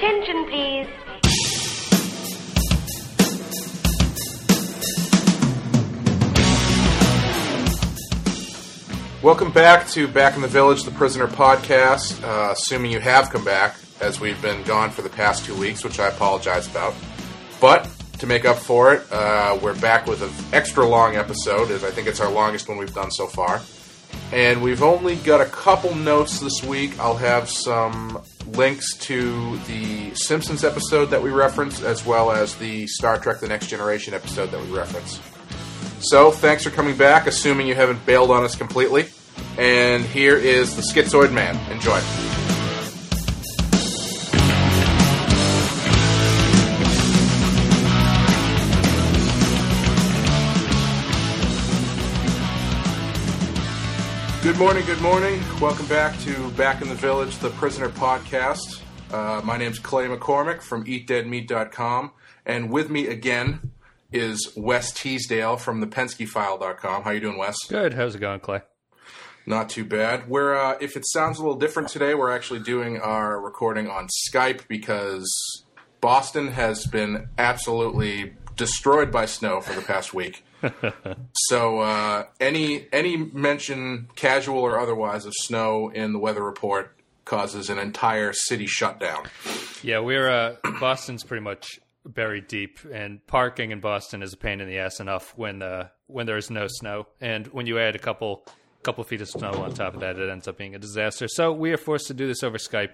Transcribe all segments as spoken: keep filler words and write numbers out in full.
Attention, please. Welcome back to Back in the Village, the Prisoner podcast. Uh, assuming you have come back, as we've been gone for the past two weeks, which I apologize about. But to make up for it, uh, we're back with an extra long episode, as I think it's our longest one we've done so far. And we've only got a couple notes this week. I'll have some links to the Simpsons episode that we referenced, as well as the Star Trek The Next Generation episode that we referenced. So, thanks for coming back, assuming you haven't bailed on us completely. And here is the Schizoid Man. Enjoy. Good morning, good morning. Welcome back to Back in the Village, the Prisoner podcast. Uh, my name's Clay McCormick from eat dead meat dot com. And with me again is Wes Teasdale from the Penske File dot com. How you doing, Wes? Good. How's it going, Clay? Not too bad. We're, uh, if it sounds a little different today, we're actually doing our recording on Skype because Boston has been absolutely destroyed by snow for the past week. So uh, any any mention, casual or otherwise, of snow in the weather report causes an entire city shutdown. Yeah, we're uh, Boston's pretty much buried deep, and parking in Boston is a pain in the ass enough when uh, when there is no snow, and when you add a couple couple feet of snow on top of that, it ends up being a disaster. So we are forced to do this over Skype.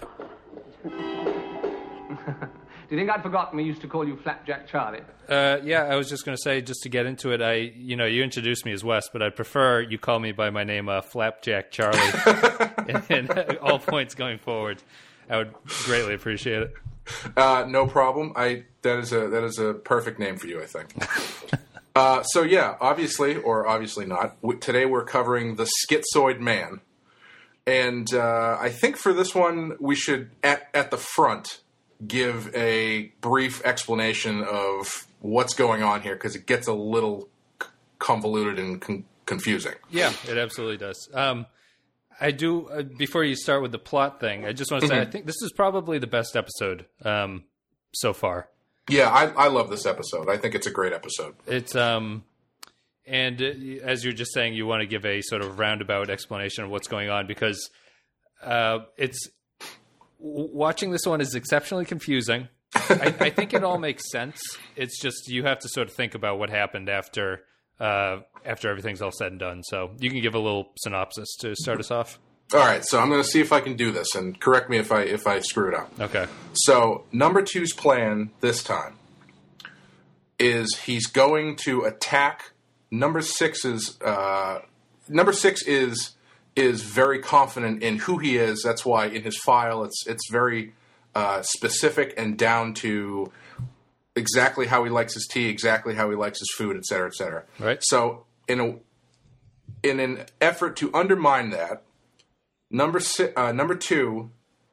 Do you think I'd forgotten we used to call you Flapjack Charlie? Uh, yeah, I was just going to say, just to get into it, I you know you introduced me as Wes, but I'd prefer you call me by my name, uh, Flapjack Charlie, and, and all points going forward. I would greatly appreciate it. Uh, no problem. I that is a that is a perfect name for you, I think. uh, so yeah, obviously or obviously not. W- today we're covering the Schizoid Man, and uh, I think for this one we should at at the front give a brief explanation of what's going on here because it gets a little c- convoluted and con- confusing. Yeah, it absolutely does. Um, I do, uh, before you start with the plot thing, I just want to say, mm-hmm. I think this is probably the best episode um, so far. Yeah, I, I love this episode. I think it's a great episode. It's, um, and uh, as you're just saying, you want to give a sort of roundabout explanation of what's going on because uh, it's, w- watching this one is exceptionally confusing. I, I think it all makes sense. It's just, you have to sort of think about what happened after Uh, after everything's all said and done. So you can give a little synopsis to start us off. All right, so I'm going to see if I can do this, and correct me if I if I screw it up. Okay. So number two's plan this time is he's going to attack number six's. Uh, number six is is very confident in who he is. That's why in his file it's it's very uh, specific and down to exactly how he likes his tea, exactly how he likes his food, et cetera, et cetera. Right. So in a in an effort to undermine that, number si- uh, number two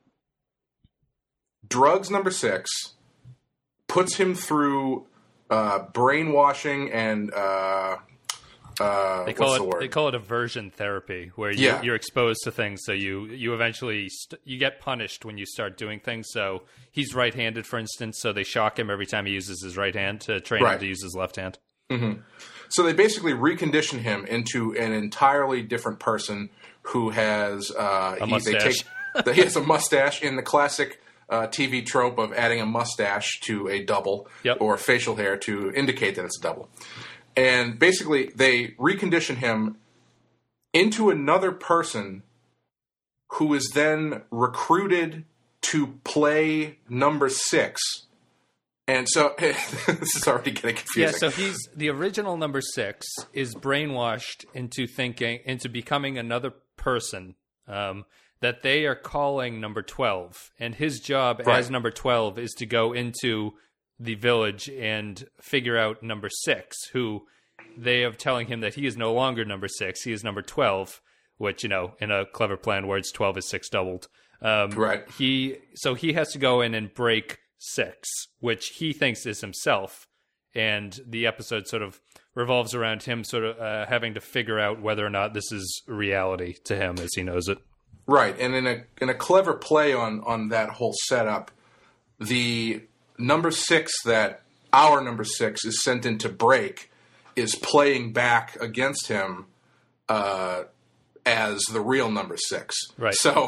drugs number six, puts him through uh, brainwashing and uh, uh, they call what's it the word? they call it aversion therapy, where you, Yeah. you're exposed to things, so you you eventually st- you get punished when you start doing things. So he's right-handed, for instance, so they shock him every time he uses his right hand to train Right. him to use his left hand. Mm-hmm. So they basically recondition him into an entirely different person who has uh, A he, mustache. They take, he has a mustache in the classic uh, T V trope of adding a mustache to a double Yep. or facial hair to indicate that it's a double. And basically, they recondition him into another person who is then recruited to play number six. And so, this is already getting confusing. Yeah, so he's the original number six is brainwashed into thinking, into becoming another person um, that they are calling number twelve. And his job Right. as number twelve is to go into the village and figure out number six, who they are telling him that he is no longer number six, he is number twelve, which, you know, in a clever plan words, twelve is six doubled. Um, Right. He So he has to go in and break six, which he thinks is himself. And the episode sort of revolves around him sort of uh, having to figure out whether or not this is reality to him as he knows it. Right, and in a in a clever play on on that whole setup, the number six that our number six is sent in to break is playing back against him uh, as the real number six. Right. So,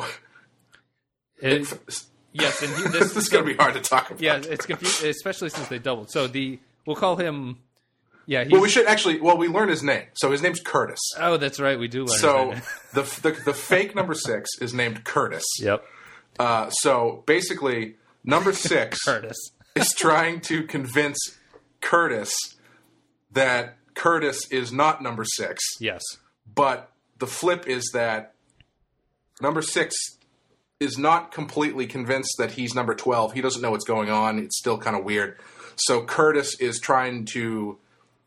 It, it, yes, and he, this, this is going to be hard to talk about. Yeah, it's confusing, especially since they doubled. So the we'll call him. Yeah. He's, Well, we should actually. Well, we learn his name. So his name's Curtis. Oh, that's right. We do learn. So his name. the, the the fake number six is named Curtis. Yep. Uh, so basically, number six Curtis is trying to convince Curtis that Curtis is not number six. Yes. But the flip is that number six is not completely convinced that he's number twelve. He doesn't know what's going on. It's still kind of weird. So Curtis is trying to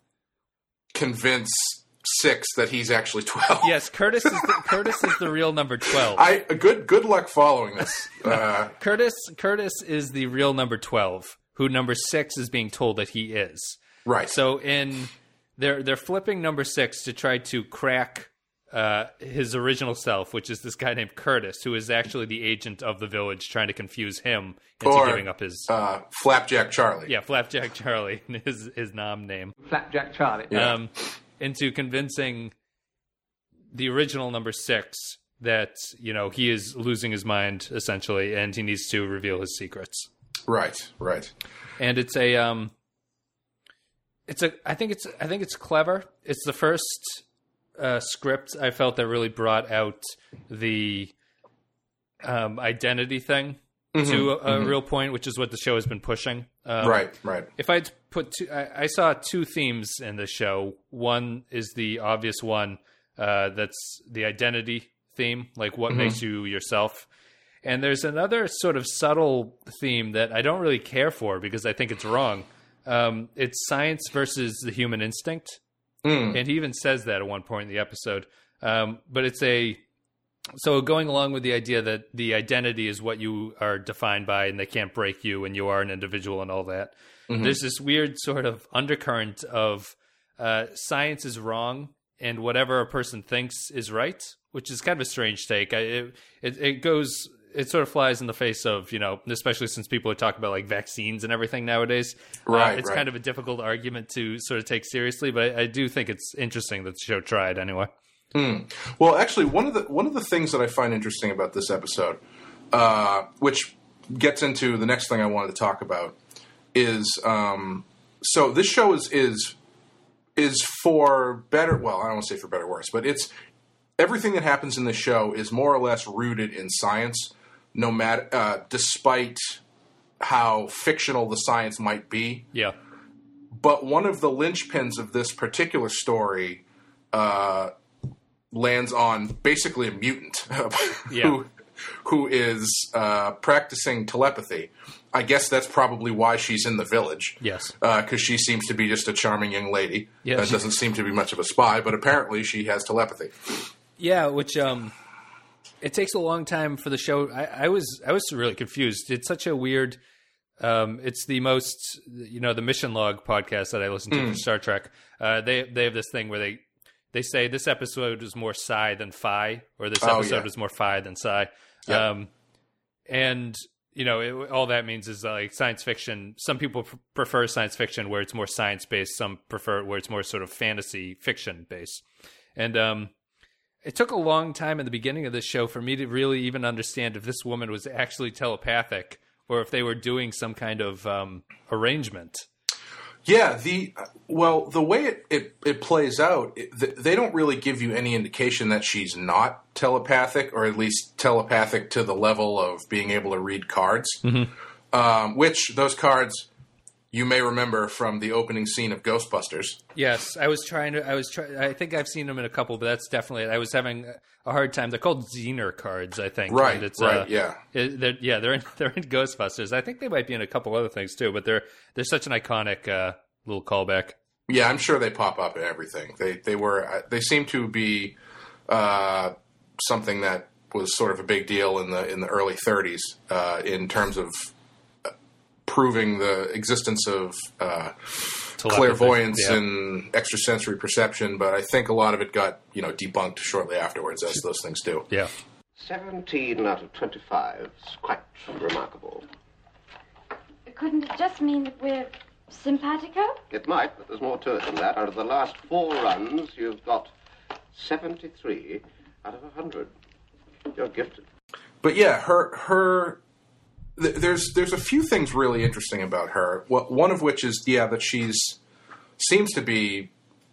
convince six that he's actually twelve. Yes, Curtis is the, Curtis is the real number twelve. I good good luck following this. Uh, Curtis Curtis is the real number twelve, who number six is being told that he is. right. So in they're they're flipping number six to try to crack uh, his original self, which is this guy named Curtis, who is actually the agent of the village, trying to confuse him into Or, giving up his uh, Flapjack Charlie. yeah Flapjack Charlie, his his nom name. Flapjack Charlie. Yeah. Um, into convincing the original number six that, you know, he is losing his mind, essentially, and he needs to reveal his secrets. Right. Right. And it's a, um, it's a, I think it's, I think it's clever. It's the first uh, script I felt that really brought out the um, identity thing Mm-hmm, to a, a mm-hmm. real point, which is what the show has been pushing. Um, right. Right. If I'd put two, I, I saw two themes in the show. One is the obvious one, uh, that's the identity theme, like what Mm-hmm. makes you yourself. And there's another sort of subtle theme that I don't really care for because I think it's wrong. Um, it's science versus the human instinct. Mm. And he even says that at one point in the episode. Um, but it's a, so going along with the idea that the identity is what you are defined by and they can't break you and you are an individual and all that. Mm-hmm. There's this weird sort of undercurrent of uh, science is wrong and whatever a person thinks is right, which is kind of a strange take. I, it, it, it goes, it sort of flies in the face of, you know, especially since people are talking about like vaccines and everything nowadays. Right. Uh, it's right. kind of a difficult argument to sort of take seriously, but I, I do think it's interesting that the show tried anyway. Mm. Well, actually, one of the one of the things that I find interesting about this episode, uh, which gets into the next thing I wanted to talk about, is um, so this show is is is for better. Well, I don't want to say for better or worse, but it's everything that happens in the show is more or less rooted in science, no matter uh, despite how fictional the science might be. Yeah. But one of the linchpins of this particular story uh, lands on basically a mutant Yeah. who who is uh, practicing telepathy. I guess that's probably why she's in the village. Yes. Because uh, she seems to be just a charming young lady. Yeah, that she- doesn't seem to be much of a spy, but apparently she has telepathy. Yeah, which um, it takes a long time for the show. I, I was I was really confused. It's such a weird. Um, it's the most, you know, the Mission Log podcast that I listen to Mm. for Star Trek. Uh, they they have this thing where they they say this episode was more sci than fi, or this Oh, episode yeah. was more fi than sci. Yep. Um, and you know, it, all that means is uh, like science fiction. Some people pr- prefer science fiction where it's more science based. Some prefer it where it's more sort of fantasy fiction based. And um, it took a long time in the beginning of this show for me to really even understand if this woman was actually telepathic or if they were doing some kind of um, arrangement. Yeah, the well, the way it, it, it plays out, it, th- they don't really give you any indication that she's not telepathic, or at least telepathic to the level of being able to read cards. Mm-hmm. Um, which those cards you may remember from the opening scene of Ghostbusters. Yes, I was trying to. I was trying. I think I've seen them in a couple, but that's definitely it. I was having a hard time. They're called Zener cards, I think. Right, And it's, right, uh, yeah. it- they're, yeah, they're in, they're in Ghostbusters. I think they might be in a couple other things too, but they're they're such an iconic uh, little callback. Yeah, I'm sure they pop up in everything. They they were uh, they seem to be uh, something that was sort of a big deal in the in the early thirties uh, in terms of uh, proving the existence of uh, clairvoyance Yeah. and extrasensory perception. But I think a lot of it got you know debunked shortly afterwards, as those things do. Yeah. Seventeen out of twenty-five is quite remarkable. couldn't it just mean that we're simpatico? It might, but there's more to it than that. Out of the last four runs, you've got seventy-three out of one hundred. You're gifted. But yeah, her her th- there's there's a few things really interesting about her. Well, one of which is yeah that she's seems to be,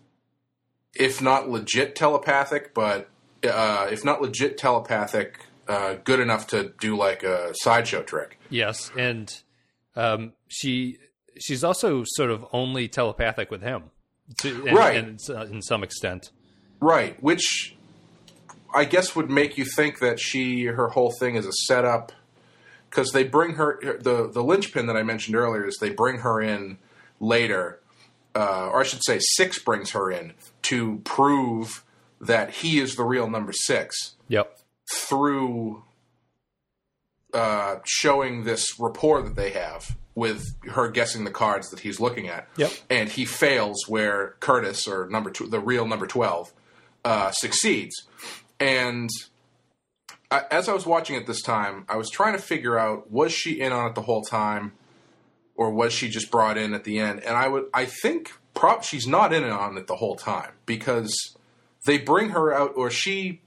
if not legit telepathic, but uh, if not legit telepathic, uh, good enough to do like a sideshow trick. Yes, and um, she she's also sort of only telepathic with him, to, and, right? And uh, in some extent, right. Which I guess would make you think that she her whole thing is a setup, because they bring her the the linchpin that I mentioned earlier is they bring her in later. Uh, or I should say, Six brings her in to prove that he is the real number six. Yep. Through uh, showing this rapport that they have with her guessing the cards that he's looking at. Yep. And he fails where Curtis, or number two, the real number twelve, uh, succeeds. And I, as I was watching it this time, I was trying to figure out, was she in on it the whole time? Or was she just brought in at the end? And I would, I think, prop she's not in on it the whole time, because they bring her out, or she,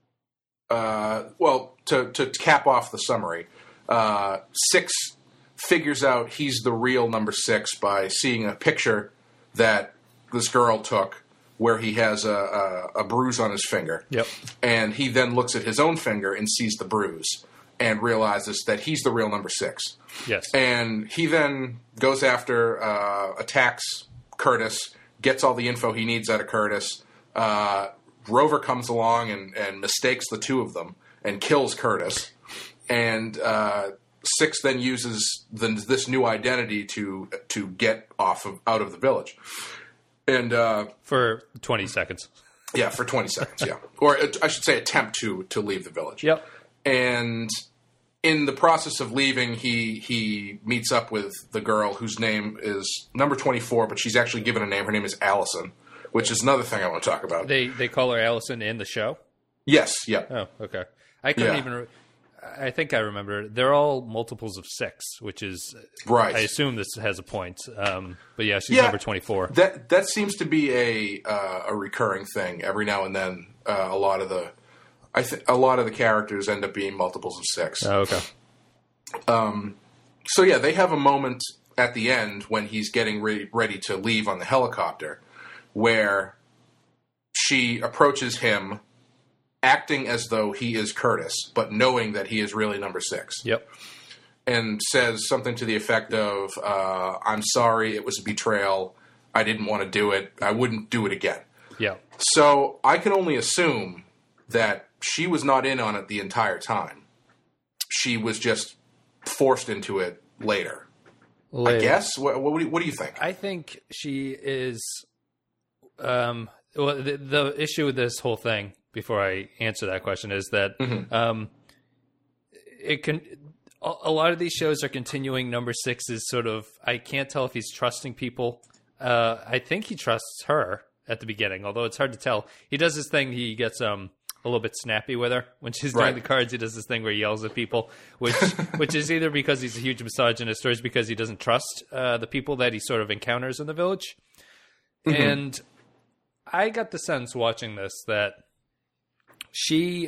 uh, well, to to cap off the summary, uh, Six figures out he's the real number six by seeing a picture that this girl took where he has a, a, a bruise on his finger. Yep. And he then looks at his own finger and sees the bruise and realizes that he's the real number six. Yes. And he then goes after, uh, attacks Curtis, gets all the info he needs out of Curtis. Uh, Rover comes along and, and mistakes the two of them and kills Curtis. And uh, Six then uses the, this new identity to to get off of out of the village. And uh, for twenty seconds. Yeah, for twenty seconds, yeah. Or I should say attempt to to leave the village. Yep. And in the process of leaving, he he meets up with the girl whose name is number twenty-four, but she's actually given a name. Her name is Allison, which is another thing I want to talk about. They they call her Allison in the show? Yes, yeah. Oh, okay. I couldn't Yeah. even... Re- I think I remember. They're all multiples of six, which is... Right. I assume this has a point. Um, but yeah, she's Yeah. number twenty-four. That that seems to be a uh, a recurring thing. Every now and then, uh, a lot of the I think a lot of the characters end up being multiples of six. Oh, okay. Um, so yeah, they have a moment at the end when he's getting re- ready to leave on the helicopter, where she approaches him, acting as though he is Curtis, but knowing that he is really number six. Yep. And says something to the effect of, uh, I'm sorry, it was a betrayal. I didn't want to do it. I wouldn't do it again. Yeah. So I can only assume that she was not in on it the entire time. She was just forced into it later. Later. I guess? What, what, do you, what do you think? I think she is... Um, well, the, the issue with this whole thing, before I answer that question, is that Mm-hmm. um, it can... A, a lot of these shows are continuing number six's sort of... I can't tell if he's trusting people. Uh, I think he trusts her at the beginning, although it's hard to tell. He does this thing, he gets... um. a little bit snappy with her when she's doing Right. the cards. He does this thing where he yells at people, which which is either because he's a huge misogynist or is because he doesn't trust uh, the people that he sort of encounters in the village. Mm-hmm. And I got the sense watching this that she...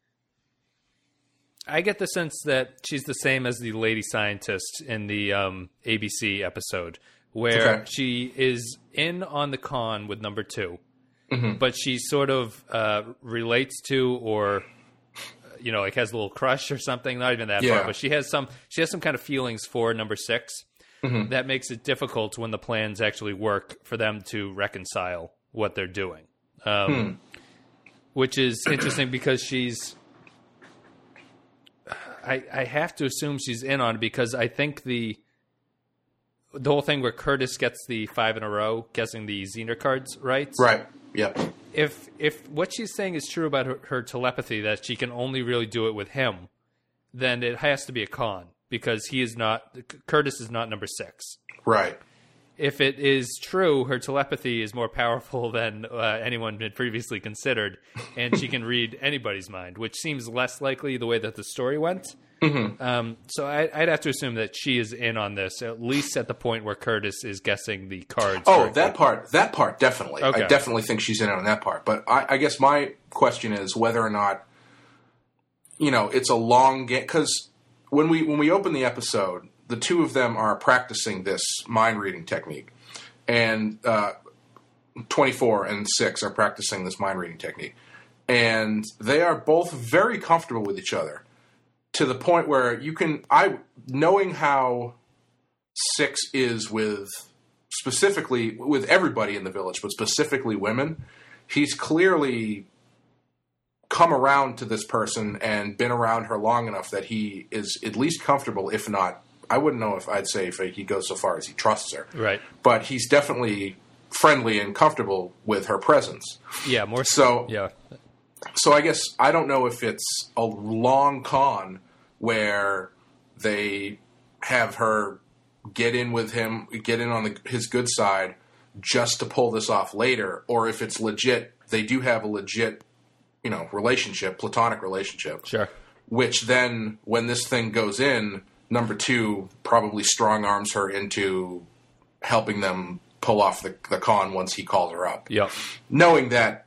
I get the sense that she's the same as the lady scientist in the um, A B C episode, where Okay. she is in on the con with number two. Mm-hmm. But she sort of uh, relates to, or you know, like has a little crush or something. Not even that Yeah. far, but she has some. She has some kind of feelings for number six. Mm-hmm. That makes it difficult when the plans actually work for them to reconcile what they're doing. Um, Hmm. Which is interesting because she's. I I have to assume she's in on it because I think the. The whole thing where Curtis gets the five in a row, guessing the Xener cards right. Right. Yep. If if what she's saying is true about her, her telepathy, that she can only really do it with him, then it has to be a con because he is not Curtis is not number six. Right. If it is true, her telepathy is more powerful than uh, anyone had previously considered, and she can read anybody's mind, which seems less likely the way that the story went. Mm-hmm. Um, so I, I'd have to assume that she is in on this, at least at the point where Curtis is guessing the cards. Oh, correctly. that part. That part, definitely. Okay. I definitely think she's in on that part. But I, I guess my question is whether or not, you know, it's a long game. Because when we, when we open the episode, the two of them are practicing this mind-reading technique. And uh, twenty-four and six are practicing this mind-reading technique. And they are both very comfortable with each other. To the point where you can, I knowing how Six is with, specifically with everybody in the village, but specifically women, he's clearly come around to this person and been around her long enough that he is at least comfortable, if not, I wouldn't know if I'd say if he goes so far as he trusts her. Right. But he's definitely friendly and comfortable with her presence. Yeah, more so. Yeah. So I guess I don't know if it's a long con where they have her get in with him, get in on the, his good side just to pull this off later, or if it's legit, they do have a legit, you know, relationship, platonic relationship. Sure. Which then, when this thing goes in, number two probably strong arms her into helping them pull off the, the con once he calls her up. Yep. Knowing that,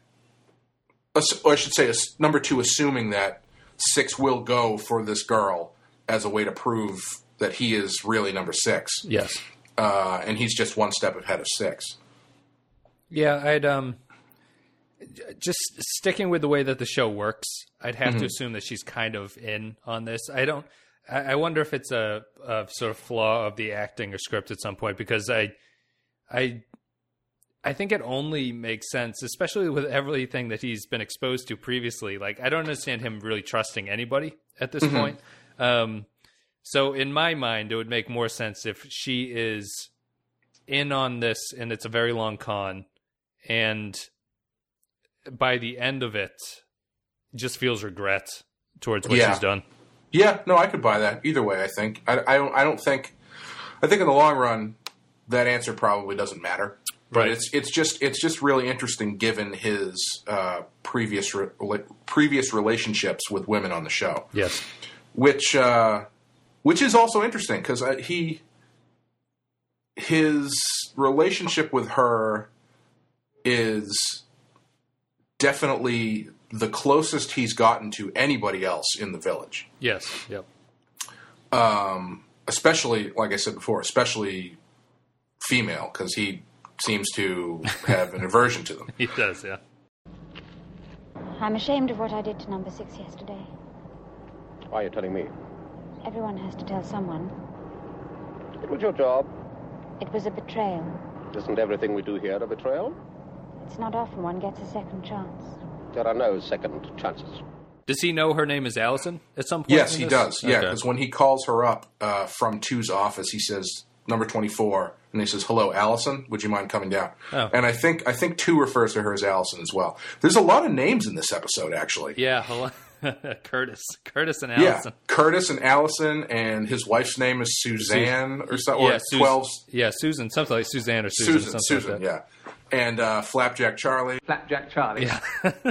or I should say, number two, assuming that Six will go for this girl as a way to prove that he is really number six. Yes. Uh, and he's just one step ahead of Six. Yeah, I'd, um, just sticking with the way that the show works, I'd have mm-hmm. to assume that she's kind of in on this. I don't, I, I wonder if it's a, a sort of flaw of the acting or script at some point, because I, I, I think it only makes sense, especially with everything that he's been exposed to previously. Like, I don't understand him really trusting anybody at this mm-hmm. point. Um, so in my mind, it would make more sense if she is in on this and it's a very long con, and by the end of it, just feels regret towards what yeah. she's done. Yeah, no, I could buy that. Either way, I think. I, I don't. I don't think. I think in the long run, that answer probably doesn't matter. But right. it's it's just it's just really interesting given his uh, previous re- previous relationships with women on the show. Yes, which uh, which is also interesting because uh, he his relationship with her is definitely the closest he's gotten to anybody else in the village. Yes. Yep. Um, especially, like I said before, especially female, because he seems to have an aversion to them. He does, yeah. I'm ashamed of what I did to number six yesterday. Why are you telling me? Everyone has to tell someone. It was your job. It was a betrayal. Isn't everything we do here a betrayal? It's not often one gets a second chance. There are no second chances. Does he know her name is Allison at some point? Yes, he this? does. Yeah, Okay. because when he calls her up uh, from two's office, he says, number twenty-four, and he says, hello, Allison, would you mind coming down? Oh. And I think I think two refers to her as Allison as well. There's a lot of names in this episode, actually. Yeah, hello. Curtis. Curtis and Yeah, Allison. Curtis and Allison, and his wife's name is Suzanne or something. Yeah, or Sus- twelve. yeah, Susan. Something like Suzanne or Susan. Susan, something Susan, like that. yeah. And uh, Flapjack Charlie. Flapjack Charlie. Yeah.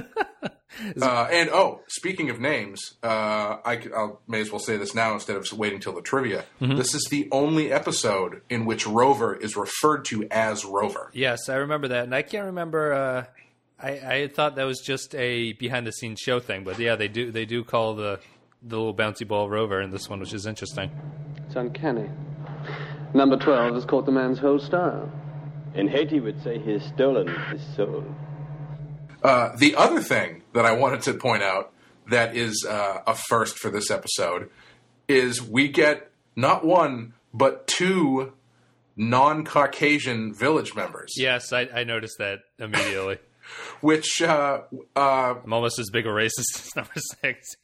Uh, and, oh, speaking of names, uh, I c- I'll, may as well say this now instead of waiting till the trivia. Mm-hmm. This is the only episode in which Rover is referred to as Rover. Yes, I remember that. And I can't remember... Uh, I, I had thought that was just a behind-the-scenes show thing. But, yeah, they do they do call the, the little bouncy ball Rover in this one, which is interesting. It's uncanny. Number twelve has caught the man's whole style. In Haiti, would say he's stolen his soul. Uh, the other thing that I wanted to point out that is uh, a first for this episode is we get not one, but two non-Caucasian village members. Yes, I, I noticed that immediately. Which, uh, uh, I'm almost as big a racist as number six.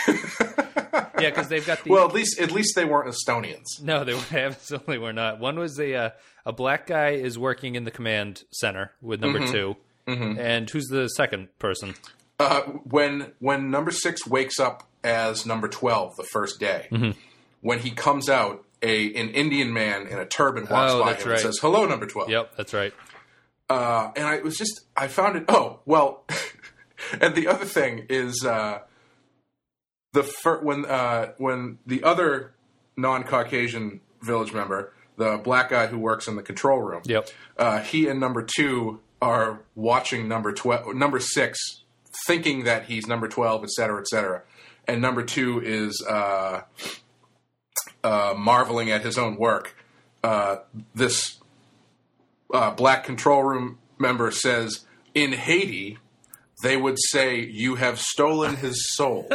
Yeah, because they've got the... Well, at least at least they weren't Estonians. No, they absolutely were not. One was a uh, a black guy is working in the command center with number Mm-hmm. two. Mm-hmm. And who's the second person? Uh, when when number six wakes up as number twelve the first day, mm-hmm. when he comes out, a an Indian man in a turban walks Oh, by that's him right. and says, "Hello, number twelve." Yep, that's right. Uh, and I was just, I found it, oh, well, and the other thing is, uh, the fir- when uh, when the other non-Caucasian village member, the black guy who works in the control room, Yep. uh, he and number two are watching number twelve, number six, thinking that he's number twelve, et cetera, et cetera, and number two is uh, uh, marveling at his own work. Uh, this uh, black control room member says, in Haiti, they would say, "You have stolen his soul."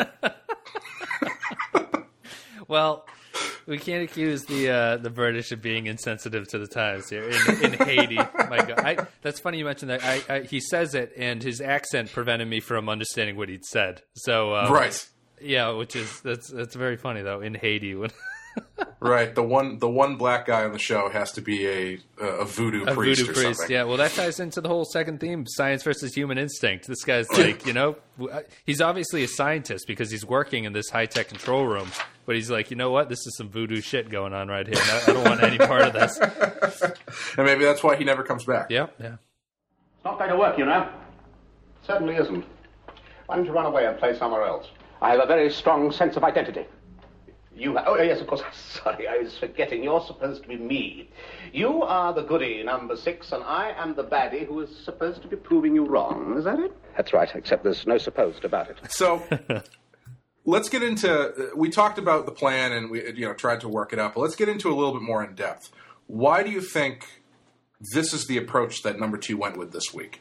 Well, we can't accuse the uh, the British of being insensitive to the times here in, in Haiti. My God, I, that's funny you mentioned that. I, I, he says it, and his accent prevented me from understanding what he'd said. So, um, right, yeah, which is that's that's very funny though. In Haiti, when right, the one the one black guy on the show has to be a a voodoo a priest voodoo or priest, something. yeah. Well, that ties into the whole second theme: science versus human instinct. This guy's like, you know, he's obviously a scientist because he's working in this high tech control room. But he's like, you know what? This is some voodoo shit going on right here. I, I don't want any part of this. And maybe that's why he never comes back. Yeah, yeah. It's not going to work, you know. Certainly isn't. Why don't you run away and play somewhere else? I have a very strong sense of identity. You ha- oh, yes, of course. Sorry, I was forgetting. You're supposed to be me. You are the goody, number six, and I am the baddie who is supposed to be proving you wrong. Is that it? That's right, except there's no supposed about it. So let's get into. We talked about the plan and we, you know, tried to work it out. But let's get into a little bit more in depth. Why do you think this is the approach that number two went with this week?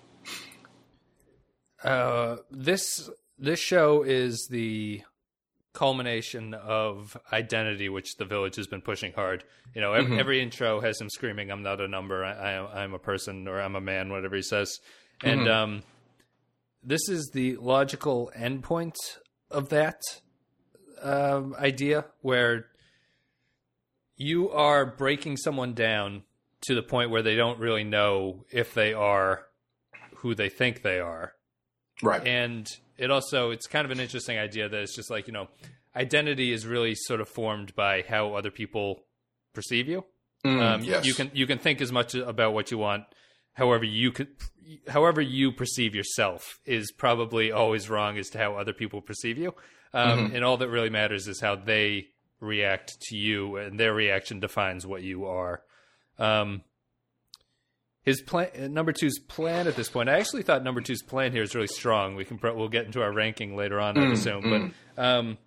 Uh, this this show is the culmination of identity, which the village has been pushing hard. You know, every, mm-hmm. every intro has him screaming, "I'm not a number. I, I, I'm a person," or "I'm a man," whatever he says. And mm-hmm. um, this is the logical endpoint of that um, idea, where you are breaking someone down to the point where they don't really know if they are who they think they are. Right. And it also, it's kind of an interesting idea that it's just like, you know, identity is really sort of formed by how other people perceive you. Mm, um, yes. You can, you can think as much about what you want. However, you could, however you perceive yourself is probably always wrong as to how other people perceive you. Um, mm-hmm. And all that really matters is how they react to you, and their reaction defines what you are. Um, his plan, number two's plan at this point. I actually thought number two's plan here is really strong. We can, we'll get into our ranking later on, mm, I assume. Mm. But um,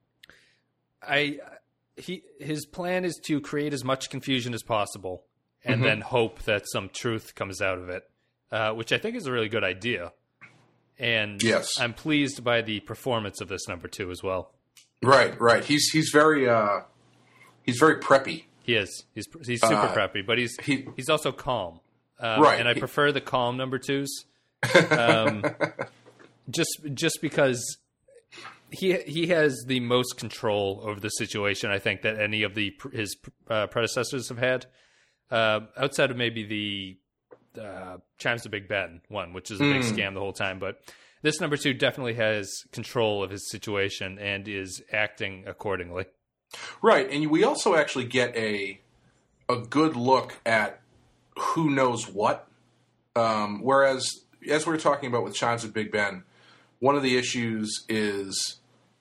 I, he, his plan is to create as much confusion as possible, and mm-hmm. then hope that some truth comes out of it, uh, which I think is a really good idea. And yes. I'm pleased by the performance of this number two as well. Right, right. He's he's very uh, he's very preppy. He is. He's he's super uh, preppy, but he's he, he's also calm. Um, right, and I he, prefer the calm number twos, um, just just because he he has the most control over the situation, I think, that any of the his uh, predecessors have had, uh, outside of maybe the uh, Chimes to Big Ben one, which is a big mm. scam the whole time. But this number two definitely has control of his situation and is acting accordingly. Right, and we also actually get a a good look at who knows what. Um, whereas, as we were talking about with Chimes of Big Ben, one of the issues is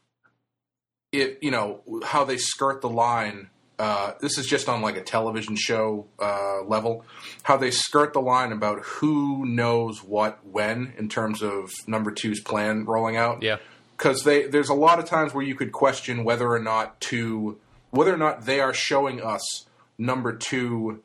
it, you know, how they skirt the line. Uh, this is just on like a television show uh, level, how they skirt the line about who knows what when in terms of number two's plan rolling out. Yeah. Because they there's a lot of times where you could question whether or not to whether or not they are showing us number two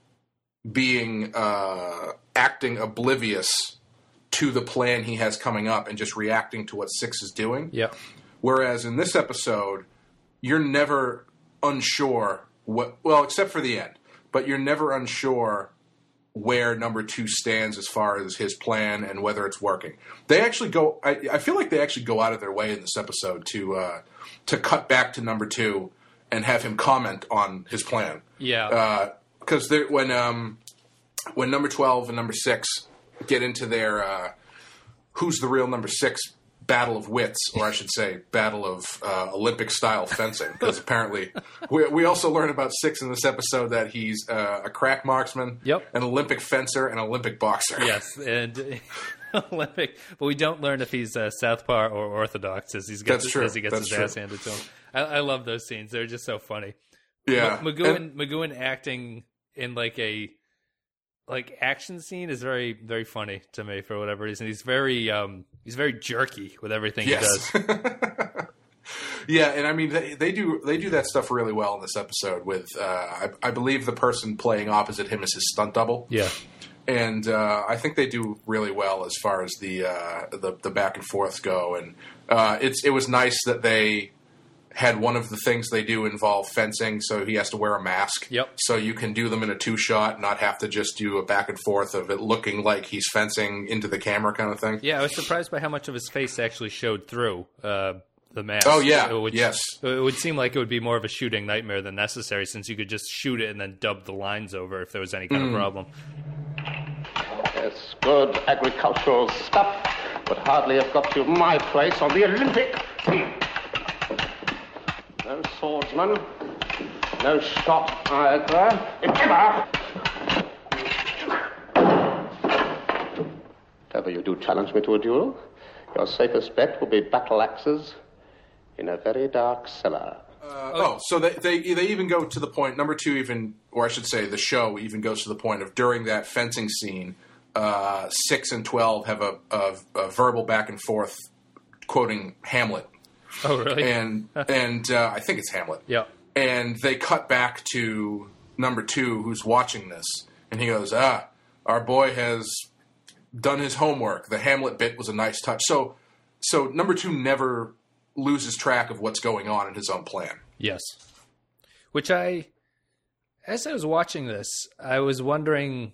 being uh, acting oblivious to the plan he has coming up and just reacting to what six is doing. Yeah. Whereas in this episode, you're never unsure what well, except for the end, but you're never unsure where number two stands as far as his plan and whether it's working. They actually go. I, I feel like they actually go out of their way in this episode to uh, to cut back to number two and have him comment on his plan. Yeah, because uh, when um, when number twelve and number six get into their uh, who's the real number six battle of wits, or I should say battle of uh, Olympic style fencing, because apparently we, we also learn about Six in this episode that he's uh, a crack marksman, yep. an Olympic fencer, and an Olympic boxer. Yes, and Olympic, but we don't learn if he's uh, Southpaw or Orthodox as he's gets, That's true. as he gets That's his true. ass handed to him. I, I love those scenes; they're just so funny. Yeah, M- McGowan and- McGowan acting in like a like action scene is very very funny to me for whatever reason. He's very um he's very jerky with everything Yes. he does. Yeah, and I mean they, they do they do that stuff really well in this episode. With uh, I, I believe the person playing opposite him is his stunt double. Yeah. And uh, I think they do really well as far as the uh, the, the back and forths go. And uh, it's it was nice that they had one of the things they do involve fencing, so he has to wear a mask. Yep. So you can do them in a two shot, not have to just do a back and forth of it looking like he's fencing into the camera kind of thing. Yeah, I was surprised by how much of his face actually showed through uh, the mask. Oh, yeah. Which, Yes. It would seem like it would be more of a shooting nightmare than necessary, since you could just shoot it and then dub the lines over if there was any kind Mm. of problem. Yes, good agricultural stuff, but hardly have got you my place on the Olympic team. No swordsman, no shot either. If ever, if ever you do challenge me to a duel, your safest bet will be battle axes in a very dark cellar. Uh, oh, so they, they they even go to the point. Number two, even, or I should say, the show even goes to the point of during that fencing scene, uh, six and twelve have a, a, a verbal back and forth quoting Hamlet. Oh, really? And and uh, I think it's Hamlet. Yeah. And they cut back to number two, who's watching this, and he goes, "Ah, our boy has done his homework. The Hamlet bit was a nice touch." So, so number two never loses track of what's going on in his own plan. Yes. Which I, as I was watching this, I was wondering,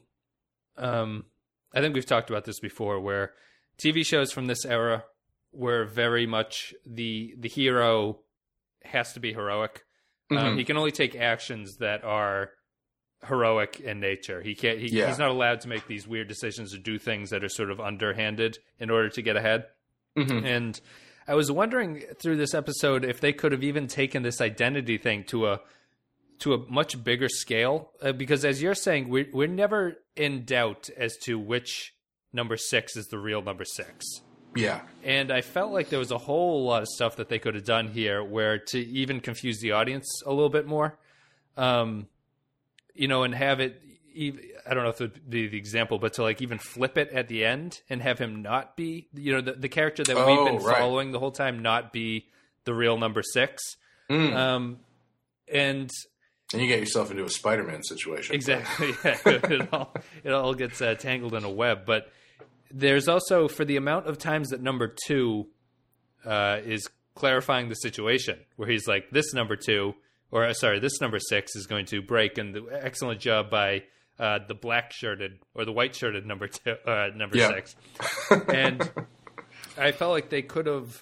um, I think we've talked about this before, where T V shows from this era were very much the the hero has to be heroic. Um, Mhm. he can only take actions that are heroic in nature. He can't. He, Yeah. He's not allowed to make these weird decisions or do things that are sort of underhanded in order to get ahead. Mhm. And I was wondering through this episode if they could have even taken this identity thing to a to a much bigger scale, uh, because as you're saying, we're we're never in doubt as to which number six is the real number six. Yeah. And I felt like there was a whole lot of stuff that they could have done here where to even confuse the audience a little bit more, um, you know, and have it, ev- I don't know if it would be the example, but to like even flip it at the end and have him not be, you know, the, the character that Oh, we've been right. following the whole time not be the real number six. Mm. Um, and And you get yourself into a Spider-Man situation. exactly, yeah, it all, it all gets uh, tangled in a web. But there's also, for the amount of times that number two uh, is clarifying the situation, where he's like, this number two, or uh, sorry, this number six is going to break, and the excellent job by uh, the black-shirted, or the white-shirted number two, uh, number Yeah. six. And I felt like they could have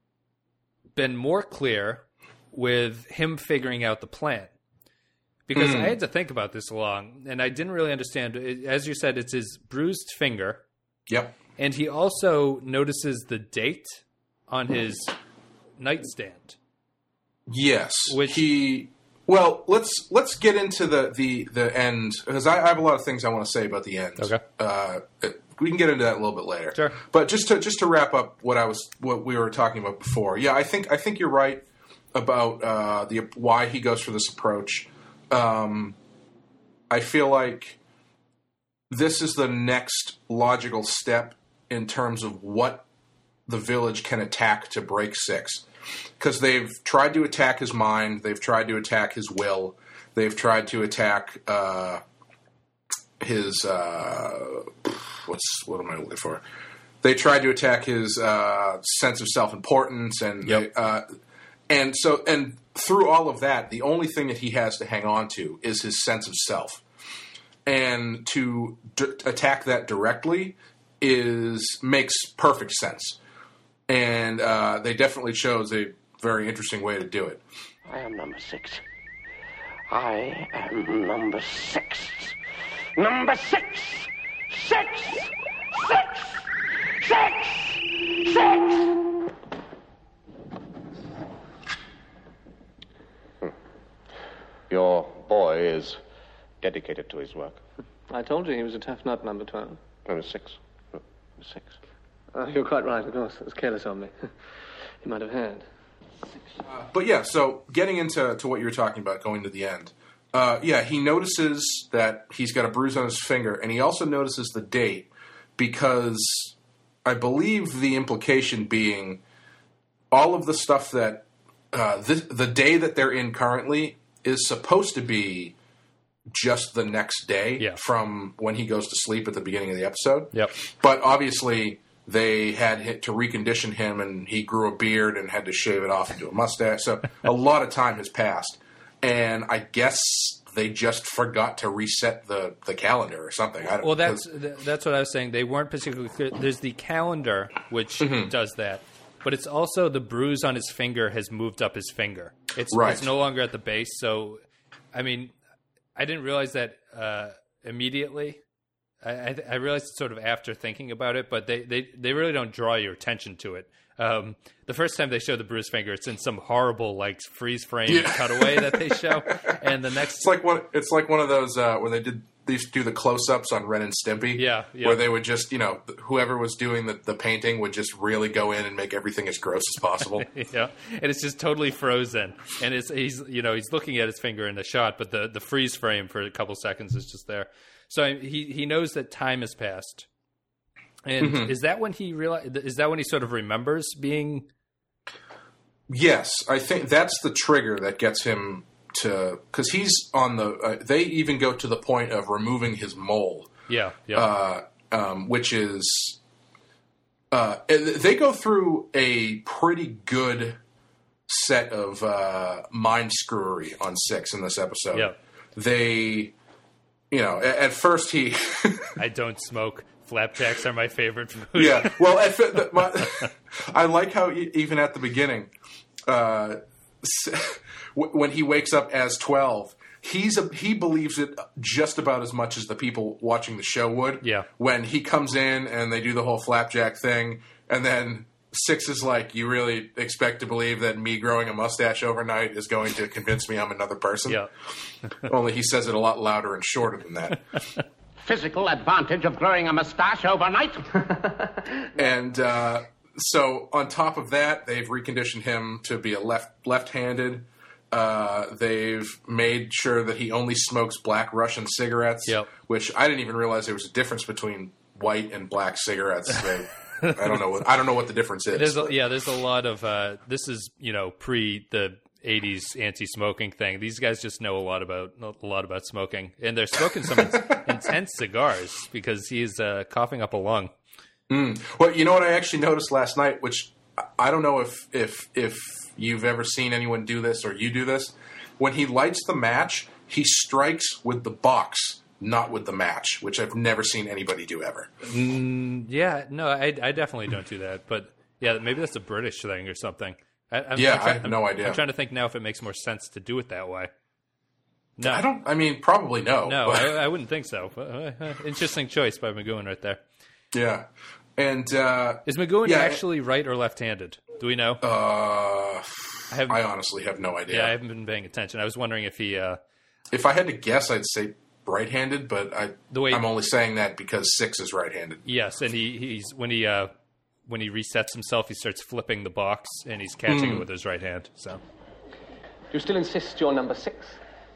been more clear with him figuring out the plan. Because Mm. I had to think about this long, and I didn't really understand. As you said, it's his bruised finger, Yep. and he also notices the date on his nightstand. Yes. Which- he. Well, let's let's get into the the the end, because I, I have a lot of things I want to say about the end. Okay. Uh, we can get into that a little bit later. Sure. But just to just to wrap up what I was what we were talking about before. Yeah, I think I think you're right about uh, the why he goes for this approach. Um, I feel like this is the next logical step in terms of what the village can attack to break six. Because they've tried to attack his mind, they've tried to attack his will, they've tried to attack uh, his uh, what's what am I looking for? They tried to attack his uh, sense of self-importance, and Yep. uh, and so and through all of that, the only thing that he has to hang on to is his sense of self, and to d- attack that directly is makes perfect sense. And uh, they definitely chose a very interesting way to do it. I am number six. I am number six. Number six! Six! Six! Six! Six! Hmm. Your boy is dedicated to his work. I told you he was a tough nut, number twelve. Number six. Six. Uh, you're quite right, of course. It was careless on me. He might have had. But yeah, so getting into to what you were talking about, going to the end. Uh, yeah, he notices that he's got a bruise on his finger, and he also notices the date because I believe the implication being all of the stuff that uh, this, the day that they're in currently is supposed to be just the next day yeah. from when he goes to sleep at the beginning of the episode. Yep. But obviously they had to recondition him, and he grew a beard and had to shave it off and do a mustache. So a lot of time has passed. And I guess they just forgot to reset the, the calendar or something. I don't, well, that's that's what I was saying. They weren't particularly clear. There's the calendar, which mm-hmm. does that. But it's also the bruise on his finger has moved up his finger. It's, right. it's no longer at the base. So, I mean, I didn't realize that uh, immediately. I, I, I realized it sort of after thinking about it, but they, they, they really don't draw your attention to it. Um, the first time they show the bruised finger, it's in some horrible like freeze frame yeah. cutaway that they show, and the next it's like one it's like one of those uh, where they did they used to do the close ups on Ren and Stimpy, yeah, yeah, where they would just you know whoever was doing the, the painting would just really go in and make everything as gross as possible. Yeah, and it's just totally frozen, and it's he's you know he's looking at his finger in the shot, but the the freeze frame for a couple seconds is just there. So he he knows that time has passed. And mm-hmm. is that when he realize? Is that when he sort of remembers being? Yes, I think that's the trigger that gets him to because he's on the. Uh, they even go to the point of removing his mole. Yeah, yeah. Uh, um, which is, uh, they go through a pretty good set of uh, mind screwery on Six in this episode. Yeah. They, you know, at, at first he. I don't smoke. Flapjacks are my favorite food. Yeah, well, at, the, my, I like how even at the beginning, uh, when he wakes up as twelve, he's a, he believes it just about as much as the people watching the show would. Yeah. When he comes in and they do the whole flapjack thing, and then Six is like, "You really expect to believe that me growing a mustache overnight is going to convince me I'm another person?" Yeah. Only he says it a lot louder and shorter than that. Physical advantage of growing a mustache overnight. And uh, so on top of that, they've reconditioned him to be a left left-handed. Uh, they've made sure that he only smokes black Russian cigarettes, yep. which I didn't even realize there was a difference between white and black cigarettes. They, I don't know. What, I don't know what the difference is. There's a, yeah, there's a lot of. Uh, this is you know pre the eighties anti-smoking thing. These guys just know a lot about a lot about smoking, and they're smoking some intense cigars because he's uh, coughing up a lung. Mm. Well, you know what I actually noticed last night, which I don't know if if if you've ever seen anyone do this or you do this. When he lights the match, he strikes with the box, not with the match, which I've never seen anybody do ever. Mm, yeah, no, I, I definitely don't do that. But yeah, maybe that's a British thing or something. I, I'm, yeah, I'm try- I have no I'm, idea. I'm trying to think now if it makes more sense to do it that way. No, I don't. I mean, probably no. No, I, I wouldn't think so. Uh, interesting choice by McGowan right there. Yeah, and uh, is McGowan yeah, actually right or left-handed? Do we know? Uh, I, I honestly have no idea. Yeah, I haven't been paying attention. I was wondering if he. Uh, if I had to guess, I'd say right-handed, but I, the way, I'm only saying that because Six is right-handed. Yes, and he, he's when he uh, when he resets himself, he starts flipping the box, and he's catching mm. it with his right hand. So, do you still insist you're number six?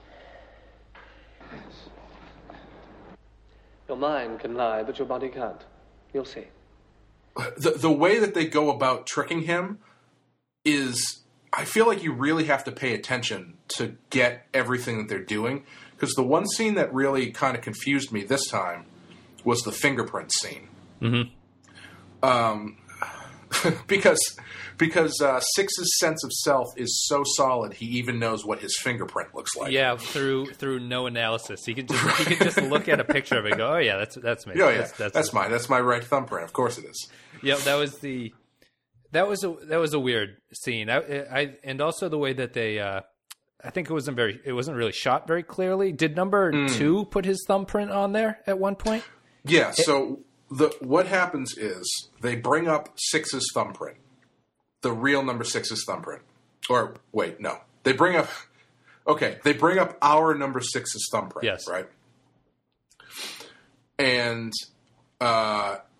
Yes. Your mind can lie, but your body can't. You'll see. The the way that they go about tricking him is, I feel like you really have to pay attention to get everything that they're doing. Because the one scene that really kind of confused me this time was the fingerprint scene. Mm-hmm. Um, because because uh, Six's sense of self is so solid, he even knows what his fingerprint looks like. Yeah, through through no analysis, he can just he can just look at a picture of it and go, "Oh yeah, that's that's me. Oh yeah, that's, that's, that's mine. That's my right thumbprint. Of course it is." Yeah, that was the that was a that was a weird scene. I, I and also the way that they. Uh, I think it wasn't very. It wasn't really shot very clearly. Did number mm. two put his thumbprint on there at one point? Yeah. It, so the what happens is they bring up Six's thumbprint, the real number Six's thumbprint. Or wait, no, they bring up. Okay, they bring up our number Six's thumbprint. Yes. Right. And uh,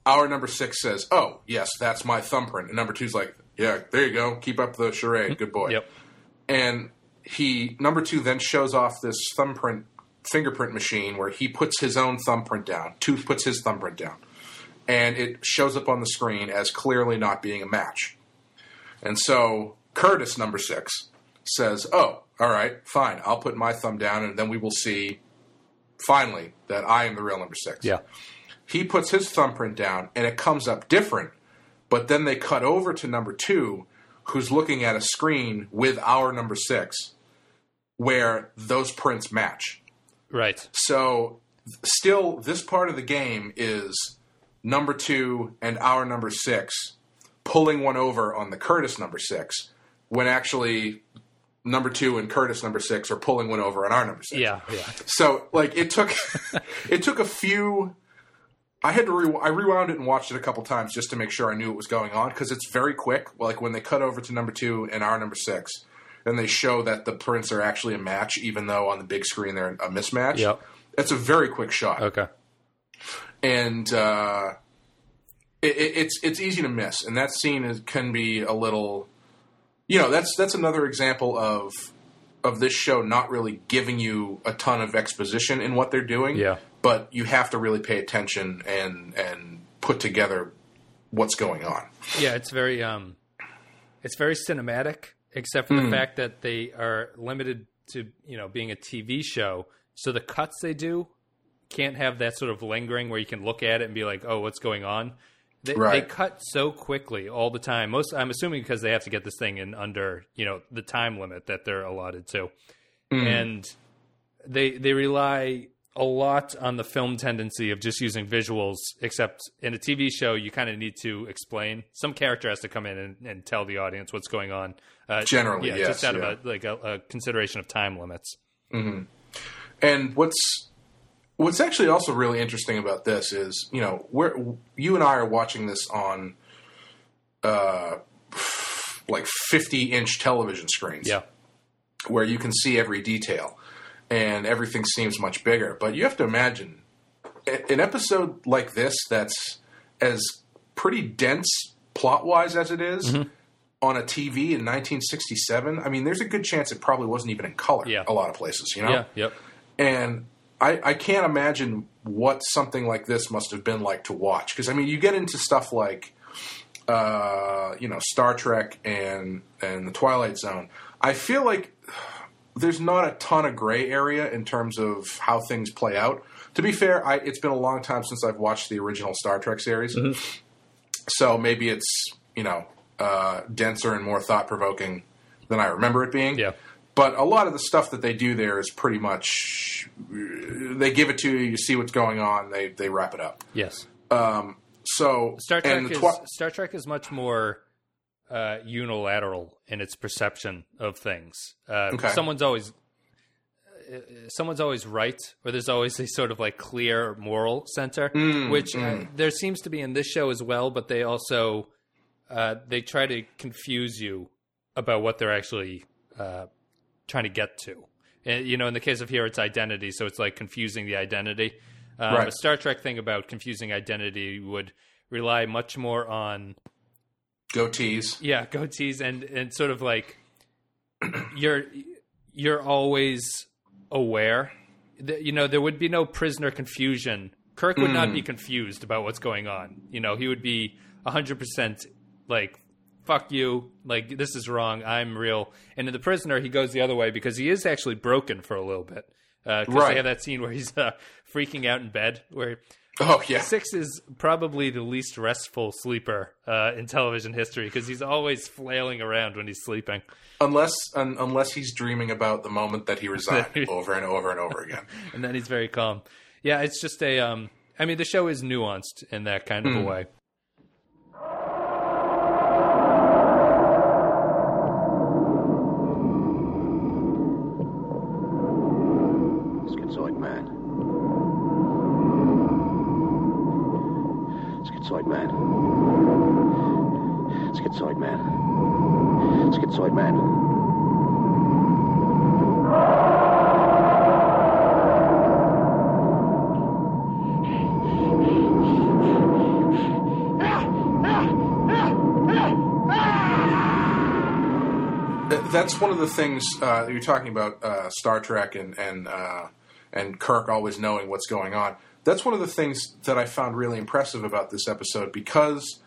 our number six says, "Oh, yes, that's my thumbprint." And number two's like, "Yeah, there you go. Keep up the charade. Good boy." Yep. And he number two then shows off this thumbprint fingerprint machine where he puts his own thumbprint down. Two puts his thumbprint down. And it shows up on the screen as clearly not being a match. And so Curtis, number six, says, "Oh, all right, fine. I'll put my thumb down, and then we will see, finally, that I am the real number six." Yeah. He puts his thumbprint down, and it comes up different. But then they cut over to number two, who's looking at a screen with our number six, where those prints match. Right. So still, this part of the game is number two and our number six pulling one over on the Curtis number six, when actually number two and Curtis number six are pulling one over on our number six. Yeah, yeah. So like it took it took a few. I had to re- I rewound it and watched it a couple times just to make sure I knew what was going on, because it's very quick. Like when they cut over to number two and our number six, then they show that the prints are actually a match, even though on the big screen they're a mismatch. Yep. It's a very quick shot. Okay. And uh, it, it, it's it's easy to miss, and that scene is, can be a little, you know, that's that's another example of of this show not really giving you a ton of exposition in what they're doing. Yeah. But you have to really pay attention and and put together what's going on. Yeah, it's very um, it's very cinematic, except for the fact that they are limited to, you know, being a T V show. So the cuts they do can't have that sort of lingering where you can look at it and be like, "Oh, what's going on?" They, Right. they cut so quickly all the time. Most, I'm assuming, because they have to get this thing in under, you know, the time limit that they're allotted to, and they they rely a lot on the film tendency of just using visuals. Except in a T V show, you kind of need to explain. Some character has to come in and, and tell the audience what's going on. Uh, Generally, yeah, yes, just out yeah. of a, like a, a consideration of time limits. And what's what's actually also really interesting about this is, you know, we're you and I are watching this on uh, like fifty inch television screens, Yeah, where you can see every detail and everything seems much bigger. But you have to imagine a- an episode like this that's as pretty dense plot wise as it is, on a T V in nineteen sixty-seven. I mean, there's a good chance it probably wasn't even in color. Yeah. A lot of places, you know. yeah, yep. And I, I can't imagine what something like this must have been like to watch. Because, I mean, you get into stuff like, uh, you know, Star Trek and, and The Twilight Zone. I feel like there's not a ton of gray area in terms of how things play out. To be fair, I, it's been a long time since I've watched the original Star Trek series. So maybe it's, you know, uh, denser and more thought-provoking than I remember it being. Yeah. But a lot of the stuff that they do there is pretty much, they give it to you, you see what's going on, they they wrap it up. Yes. So Star Trek and the is twi- Star Trek is much more uh, unilateral in its perception of things. Uh, Okay. Someone's always uh, someone's always right, or there's always a sort of like clear moral center, Mm, which uh, there seems to be in this show as well. But they also uh, they try to confuse you about what they're actually uh, trying to get to. And, you know, in the case of here, it's identity, so it's like confusing the identity. Um, Right. A Star Trek thing about confusing identity would rely much more on, goatees. yeah, goatees and, and sort of like you're you're always aware. That, you know, there would be no prisoner confusion. Kirk would not be confused about what's going on. You know, he would be one hundred percent like, fuck you, like, this is wrong, I'm real. And in The Prisoner, he goes the other way because he is actually broken for a little bit. Because Right. they have that scene where he's uh, freaking out in bed, where Oh, yeah. Six is probably the least restful sleeper uh, in television history because he's always flailing around when he's sleeping. Unless un, unless he's dreaming about the moment that he resigned over and over and over again. And then he's very calm. Yeah, it's just a... Um, I mean, the show is nuanced in that kind of a way. Schizoid man. Schizoid man. Schizoid man. Schizoid man. that's one of the things uh, you're talking about uh, Star Trek and and uh, and Kirk always knowing what's going on. That's one of the things that I found really impressive about this episode, because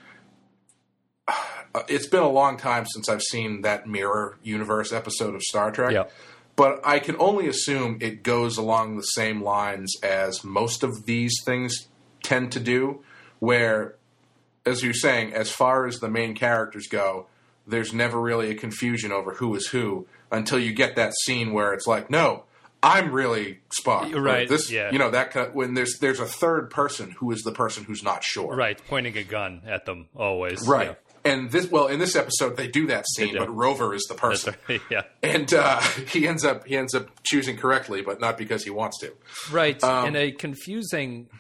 uh, it's been a long time since I've seen that Mirror Universe episode of Star Trek. Yep. But I can only assume it goes along the same lines as most of these things tend to do, where, as you're saying, as far as the main characters go, there's never really a confusion over who is who until you get that scene where it's like, no, I'm really Spock. Right, Like this, yeah. You know, that kind of, when there's there's a third person who is the person who's not sure. Right, pointing a gun at them always. Right. Yeah. And this, well, in this episode, they do that scene, do. but Rover is the person. That's right, yeah. And uh, he ends up he ends up choosing correctly, but not because he wants to. Right, Um, in a confusing...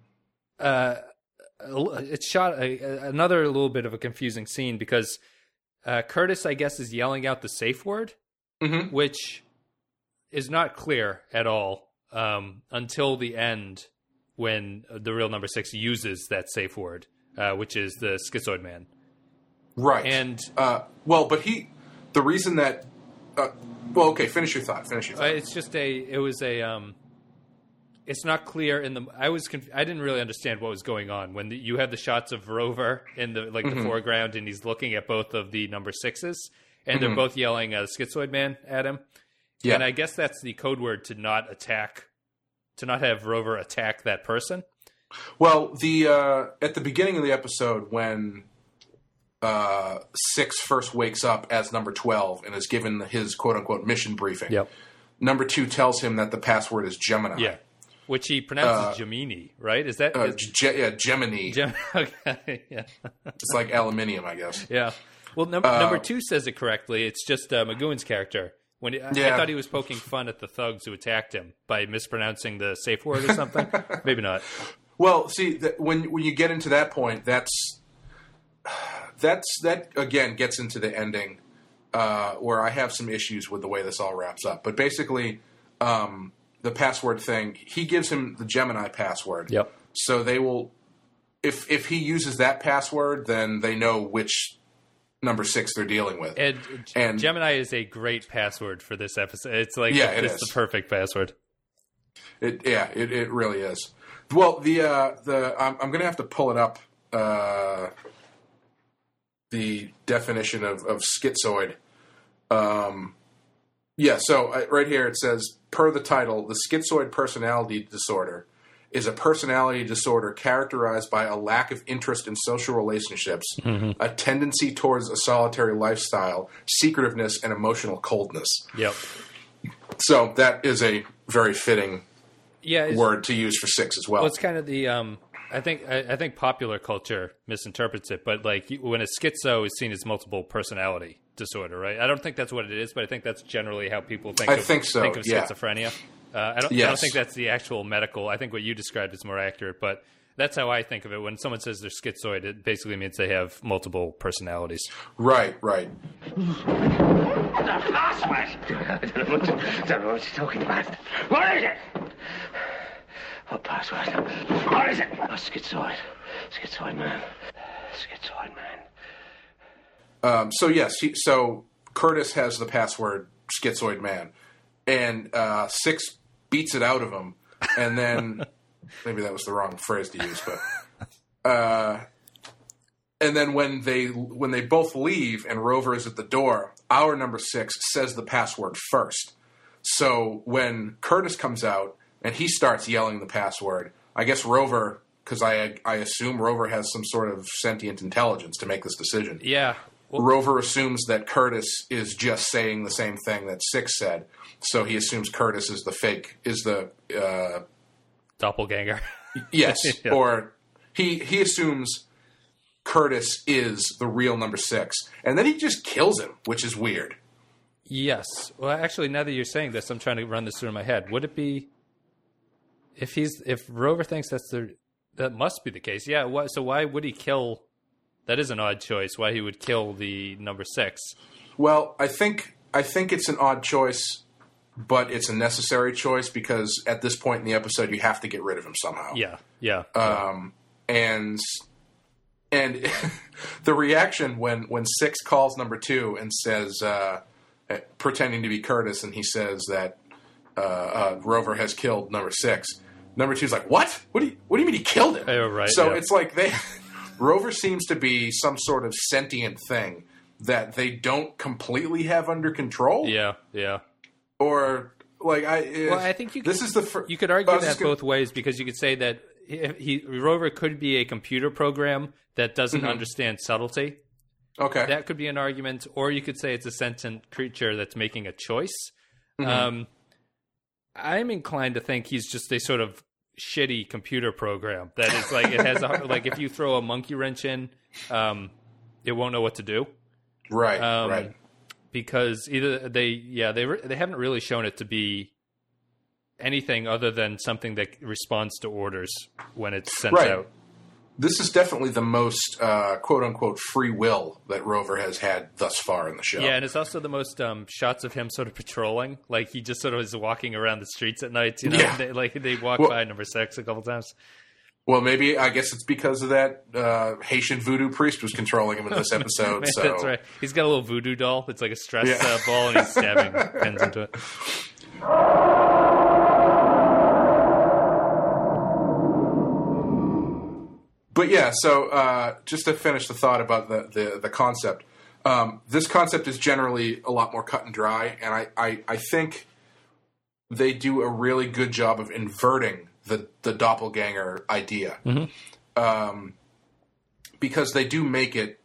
Uh, it's shot a, another little bit of a confusing scene because uh, Curtis, I guess, is yelling out the safe word, Mm-hmm. which is not clear at all um, until the end when the real number six uses that safe word, uh, which is the Schizoid Man. Right. And uh, well, but he, the reason that, uh, well, okay, finish your thought. Finish your uh, thought. it's just a, it was a, um, it's not clear in the, I was, conf- I didn't really understand what was going on when the, you had the shots of Rover in the, like Mm-hmm. the foreground and he's looking at both of the number sixes and Mm-hmm. they're both yelling uh, Schizoid Man at him. Yeah. And I guess that's the code word to not attack, to not have Rover attack that person. Well, the uh, at the beginning of the episode when uh, Six first wakes up as number twelve and is given his quote unquote mission briefing. Number two tells him that the password is Gemini. Yeah. Which he pronounces Gemini, right? Is that? Uh, is, Ge- yeah, Gemini. Gem- okay. Yeah. It's like aluminium, I guess. Yeah. Well, num- number two says it correctly. It's just uh, Magoon's character. When he, I, Yeah. I thought he was poking fun at the thugs who attacked him by mispronouncing the safe word or something. Maybe not. Well, see, th- when when you get into that point, that's that's that again gets into the ending uh, where I have some issues with the way this all wraps up. But basically, um, the password thing, he gives him the Gemini password. Yep. So they will, if if he uses that password, then they know which number six they're dealing with. And, And- Gemini is a great password for this episode. It's like Yeah, it it's is. the perfect password. It, yeah, it, it really is. Well, the uh, the I'm, I'm going to have to pull it up. Uh, the definition of, of schizoid. Um, yeah, so uh, right here it says, per the title, the schizoid personality disorder is a personality disorder characterized by a lack of interest in social relationships, a tendency towards a solitary lifestyle, secretiveness, and emotional coldness. Yep. So that is a very fitting Yeah. It's, word to use for six as well. well, it's kind of the. Um, I think I, I think popular culture misinterprets it, but like you- when a schizo is seen as multiple personality disorder, right? I don't think that's what it is, but I think that's generally how people think. I of, think so, Think of yeah. schizophrenia. Uh, I don't. I Yes. don't think that's the actual medical. I think what you described is more accurate, but that's how I think of it. When someone says they're schizoid, it basically means they have multiple personalities. Right, right. The password! I don't know what, I don't know what you're talking about. What is it? What password? What is it? Oh, schizoid. Schizoid man. Schizoid man. Um, so yes, he, so Curtis has the password schizoid man, and uh, Six beats it out of him, and then maybe that was the wrong phrase to use, but uh, and then when they when they both leave and Rover is at the door, our number six says the password first. So when Curtis comes out and he starts yelling the password, I guess Rover, because I I assume Rover has some sort of sentient intelligence to make this decision. Yeah. Well, Rover assumes that Curtis is just saying the same thing that Six said, so he assumes Curtis is the fake, is the uh, doppelganger. yes, Yeah. or he he assumes Curtis is the real number six, and then he just kills him, which is weird. Yes. Well, actually, now that you're saying this, I'm trying to run this through in my head. Would it be if he's if Rover thinks that's the that must be the case? Yeah. What, so why would he kill? That is an odd choice. Why he would kill the number six? Well, I think I think it's an odd choice, but it's a necessary choice because at this point in the episode, you have to get rid of him somehow. Yeah. Yeah. Um, and and the reaction when when Six calls number two and says, uh, uh, pretending to be Curtis, and he says that uh, uh, Rover has killed number six. Number two's like, what? What do you What do you mean he killed him? Oh, right, so yeah. it's like they Rover seems to be some sort of sentient thing that they don't completely have under control. Yeah, yeah. Or like I. Well, I think you. This could, is the fir- you could argue I was that just gonna- both ways because you could say that he, he Rover could be a computer program that doesn't Mm-hmm. understand subtlety. Okay. That could be an argument, or you could say it's a sentient creature that's making a choice. Mm-hmm. Um, I'm inclined to think he's just a sort of shitty computer program that is like it has a, like if you throw a monkey wrench in, um, it won't know what to do. right. Um, right. Because either they, yeah, they re- they haven't really shown it to be anything other than something that responds to orders when it's sent Right. out. This is definitely the most uh, "quote unquote" free will that Rover has had thus far in the show. Yeah, and it's also the most um, shots of him sort of patrolling. Like he just sort of is walking around the streets at night. You know, Yeah. they, like they walk Well- by number six a couple times. Well, maybe I guess it's because of that uh, Haitian voodoo priest was controlling him in this episode. Man, so that's right. He's got a little voodoo doll. It's like a stress Yeah. uh, ball, and he's stabbing pins into it. But yeah, so uh, just to finish the thought about the the, the concept, um, this concept is generally a lot more cut and dry, and I, I, I think they do a really good job of inverting the, the doppelganger idea. Um, because they do make it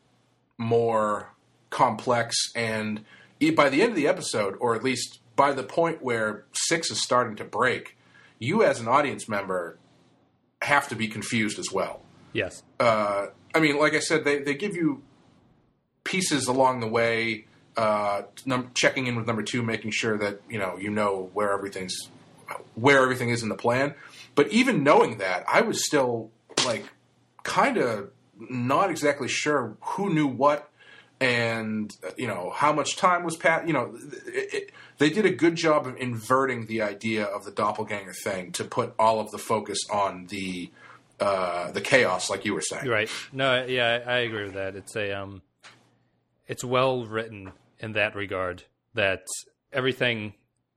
more complex, and e- by the end of the episode, or at least by the point where six is starting to break, you as an audience member have to be confused as well. Yes. Uh, I mean, like I said, they, they give you pieces along the way, uh, num- checking in with number two, making sure that you know you know where everything's where everything is in the plan. But even knowing that, I was still like kind of not exactly sure who knew what, and you know how much time was passed. You know, it, it, they did a good job of inverting the idea of the doppelganger thing to put all of the focus on the. Uh, the chaos, like you were saying. Right. No, yeah, I, I agree with that. It's a um, it's well written in that regard that everything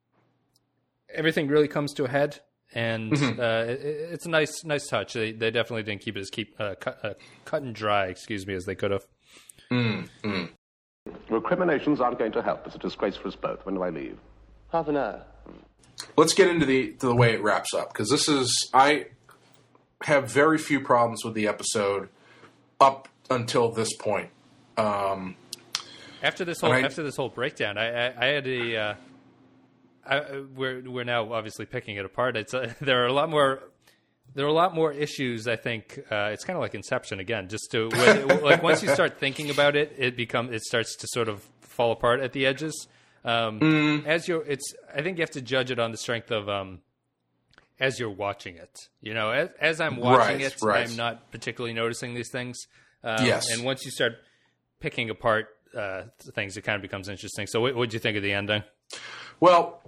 everything really comes to a head, and Mm-hmm. uh, it, it's a nice nice touch. They they definitely didn't keep it as keep uh, cut, uh, cut and dry, excuse me, as they could have. Mm, mm. Recriminations aren't going to help. It's a disgrace for us both. When do I leave? Half an hour. Let's get into the to the way it wraps up, because this is I have very few problems with the episode up until this point. Um, After this whole And I- after this whole breakdown, I I, I had a uh, I, we're we're now obviously picking it apart. It's uh, there are a lot more there are a lot more issues. I think uh, it's kind of like Inception again. Just to when, like once you start thinking about it, it become it starts to sort of fall apart at the edges. Um, Mm. As you it's I think you have to judge it on the strength of um, as you're watching it. You know, as, as I'm watching Right, it, right. I'm not particularly noticing these things. Um, Yes. And once you start picking apart uh, things, it kind of becomes interesting. So, what did you think of the ending? well,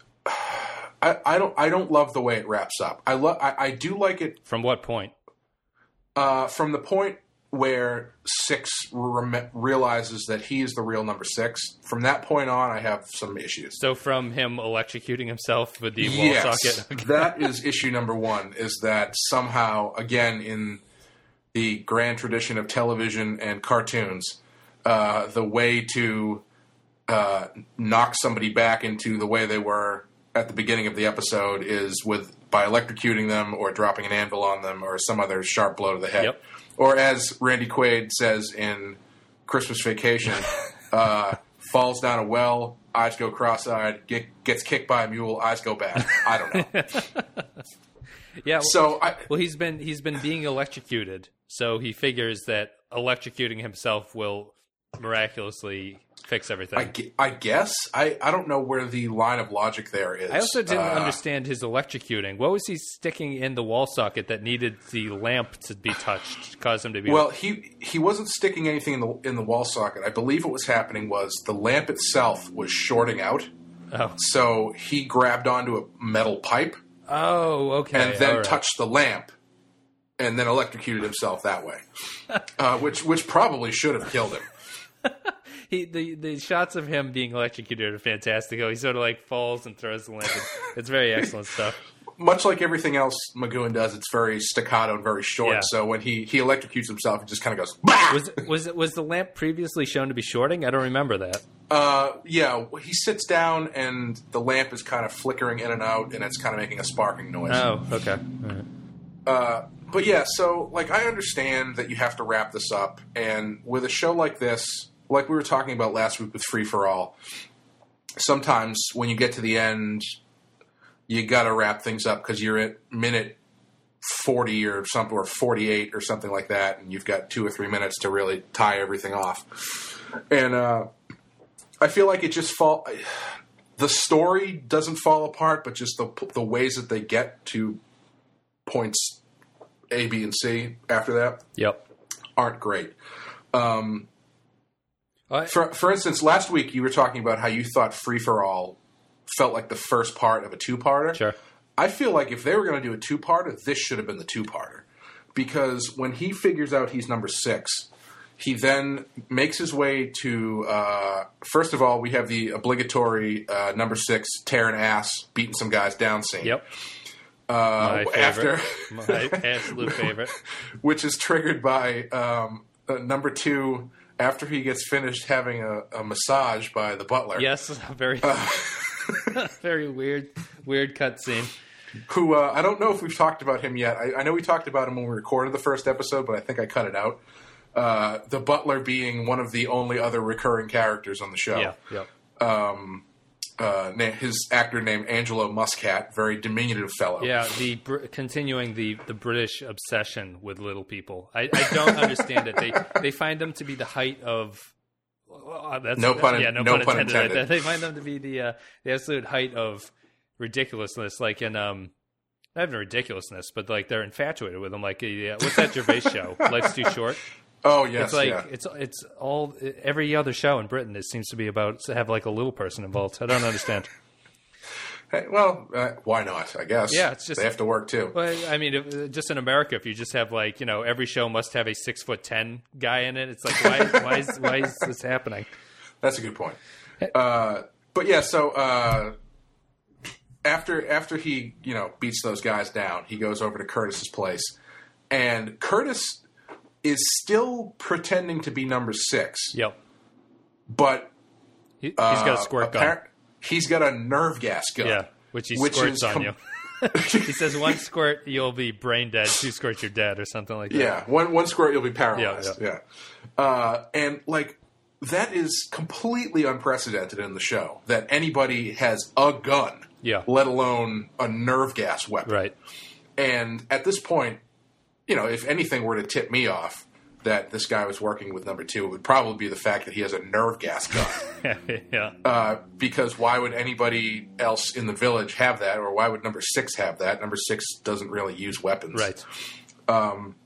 I, I don't I don't love the way it wraps up. I love I, I do like it From what point? uh, from the point where Six rem- realizes that he is the real number six. From that point on, I have some issues. So, from him electrocuting himself with the wall Yes, socket. Okay. that is issue number one, is that somehow, again, in the grand tradition of television and cartoons, uh, the way to uh, knock somebody back into the way they were at the beginning of the episode is with by electrocuting them or dropping an anvil on them or some other sharp blow to the head. Yep. Or as Randy Quaid says in Christmas Vacation, uh, falls down a well, eyes go cross-eyed, get, gets kicked by a mule, eyes go bad. I don't know. Yeah. Well, So I, well, he's been he's been being electrocuted, so he figures that electrocuting himself will miraculously fix everything. I, gue- I guess I, I don't know where the line of logic there is. I also didn't Uh, understand his electrocuting. What was he sticking in the wall socket that needed the lamp to be touched to cause him to be? Well, he he wasn't sticking anything in the in the wall socket. I believe what was happening was the lamp itself was shorting out. Oh. So he grabbed onto a metal pipe Oh, okay. and then all right. touched the lamp, and then electrocuted himself that way, uh, which which probably should have killed him. he the, the shots of him being electrocuted are fantastic. He sort of like falls and throws the lamp. It's, it's very excellent stuff. Much like everything else McGowan does, it's very staccato and very short. Yeah. So when he, he electrocutes himself, it just kind of goes, bah! Was was was the lamp previously shown to be shorting? I don't remember that. Uh, yeah, he sits down and the lamp is kind of flickering in and out, and it's kind of making a sparking noise. Oh, okay. All right. Uh, but yeah, so like I understand that you have to wrap this up, and with a show like this, like we were talking about last week with Free for All, sometimes when you get to the end, you got to wrap things up because you're at minute forty or something, or forty-eight or something like that, and you've got two or three minutes to really tie everything off. And uh, I feel like it just fall. The story doesn't fall apart, but just the the ways that they get to points A, B, and C after that, yep, aren't great. Um, I, for for instance, last week you were talking about how you thought Free for All felt like the first part of a two-parter. Sure. I feel like if they were going to do a two-parter, this should have been the two-parter. Because when he figures out he's number six, he then makes his way to, uh, first of all, we have the obligatory uh, number six tearing ass, beating some guys down scene. Yep. Uh, My after, favorite. My absolute favorite. Which is triggered by um, uh, number two, after he gets finished having a, a massage by the butler. Yes, very... Uh, very weird, weird cutscene. Who, uh, I don't know if we've talked about him yet. I, I know we talked about him when we recorded the first episode, but I think I cut it out. Uh, the butler being one of the only other recurring characters on the show. Yeah, yeah. Um, uh, na- his actor named Angelo Muscat, very diminutive fellow. Yeah, the br- continuing the, the British obsession with little people. I, I don't understand it. They they find them to be the height of... Oh, that's, no pun, yeah, no, no pun, pun intended. intended. Right? They find them to be the uh, the absolute height of ridiculousness, like in um, not even ridiculousness, but like they're infatuated with them. Like, uh, what's that Gervais show? Life's Too Short. Oh yes, it's like yeah. it's it's all every other show in Britain. It seems to be about to have like a little person involved. I don't understand. Hey, well, uh, why not? I guess. Yeah, it's just they have to work too. Well, I mean, if, just in America, if you just have like you know every show must have a six foot ten guy in it, it's like why why is why is this happening? That's a good point. Uh, but yeah, so uh, after after he you know beats those guys down, he goes over to Curtis's place, and Curtis is still pretending to be number six. Yep. But he, he's got a squirt gun. Appar- he's got a nerve gas gun. Yeah, which he which squirts on com- you. He says one squirt you'll be brain dead, two squirts you're dead, or something like that. Yeah, one one squirt you'll be paralyzed. Yeah, yeah. yeah. Uh, and like that is completely unprecedented in the show that anybody has a gun, yeah, let alone a nerve gas weapon. Right. And at this point, you know, if anything were to tip me off that this guy was working with number two, it would probably be the fact that he has a nerve gas gun. Yeah. Uh, because why would anybody else in the village have that, or why would number six have that? Number six doesn't really use weapons. Right. Um,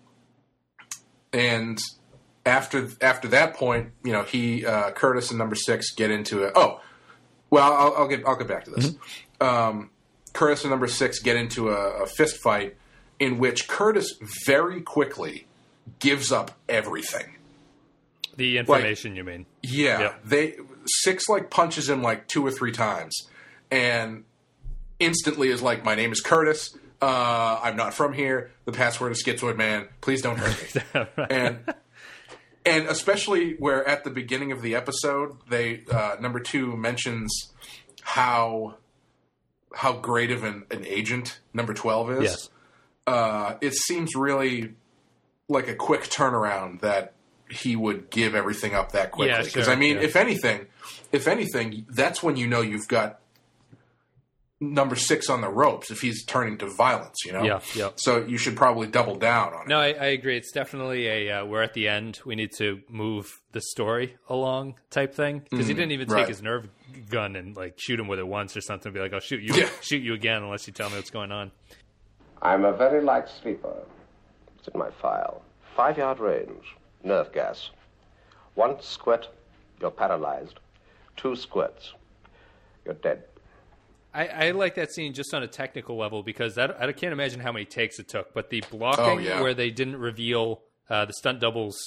and after after that point, you know, he uh, Curtis and number six get into it. Oh, well, I'll, I'll get I'll get back to this. Mm-hmm. Um, Curtis and number six get into a, a fist fight in which Curtis very quickly gives up everything. The information, like, you mean? Yeah, yeah. They six like punches him like two or three times, and instantly is like, "My name is Curtis. Uh, I'm not from here. The password is Schizoid Man. Please don't hurt me." Right. And and especially where at the beginning of the episode, they uh, number two mentions how how great of an, an agent number twelve is. Yes. Uh, it seems really like a quick turnaround that he would give everything up that quickly. Yeah, Because sure, I mean, yeah. if anything, if anything, that's when you know you've got number six on the ropes. If he's turning to violence, you know. Yeah, yeah. So you should probably double down on it. No, I, I agree. It's definitely a uh, we're at the end. We need to move the story along type thing because he didn't even take right. his nerve gun and like shoot him with it once or something. Be like, I'll shoot you, Yeah. shoot you again unless you tell me what's going on. I'm a very light sleeper. It's in my file. Five-yard range. Nerve gas. One squirt, you're paralyzed. Two squirts, you're dead. I, I like that scene just on a technical level because that, I can't imagine how many takes it took. But the blocking Oh, yeah. where they didn't reveal uh, the stunt double's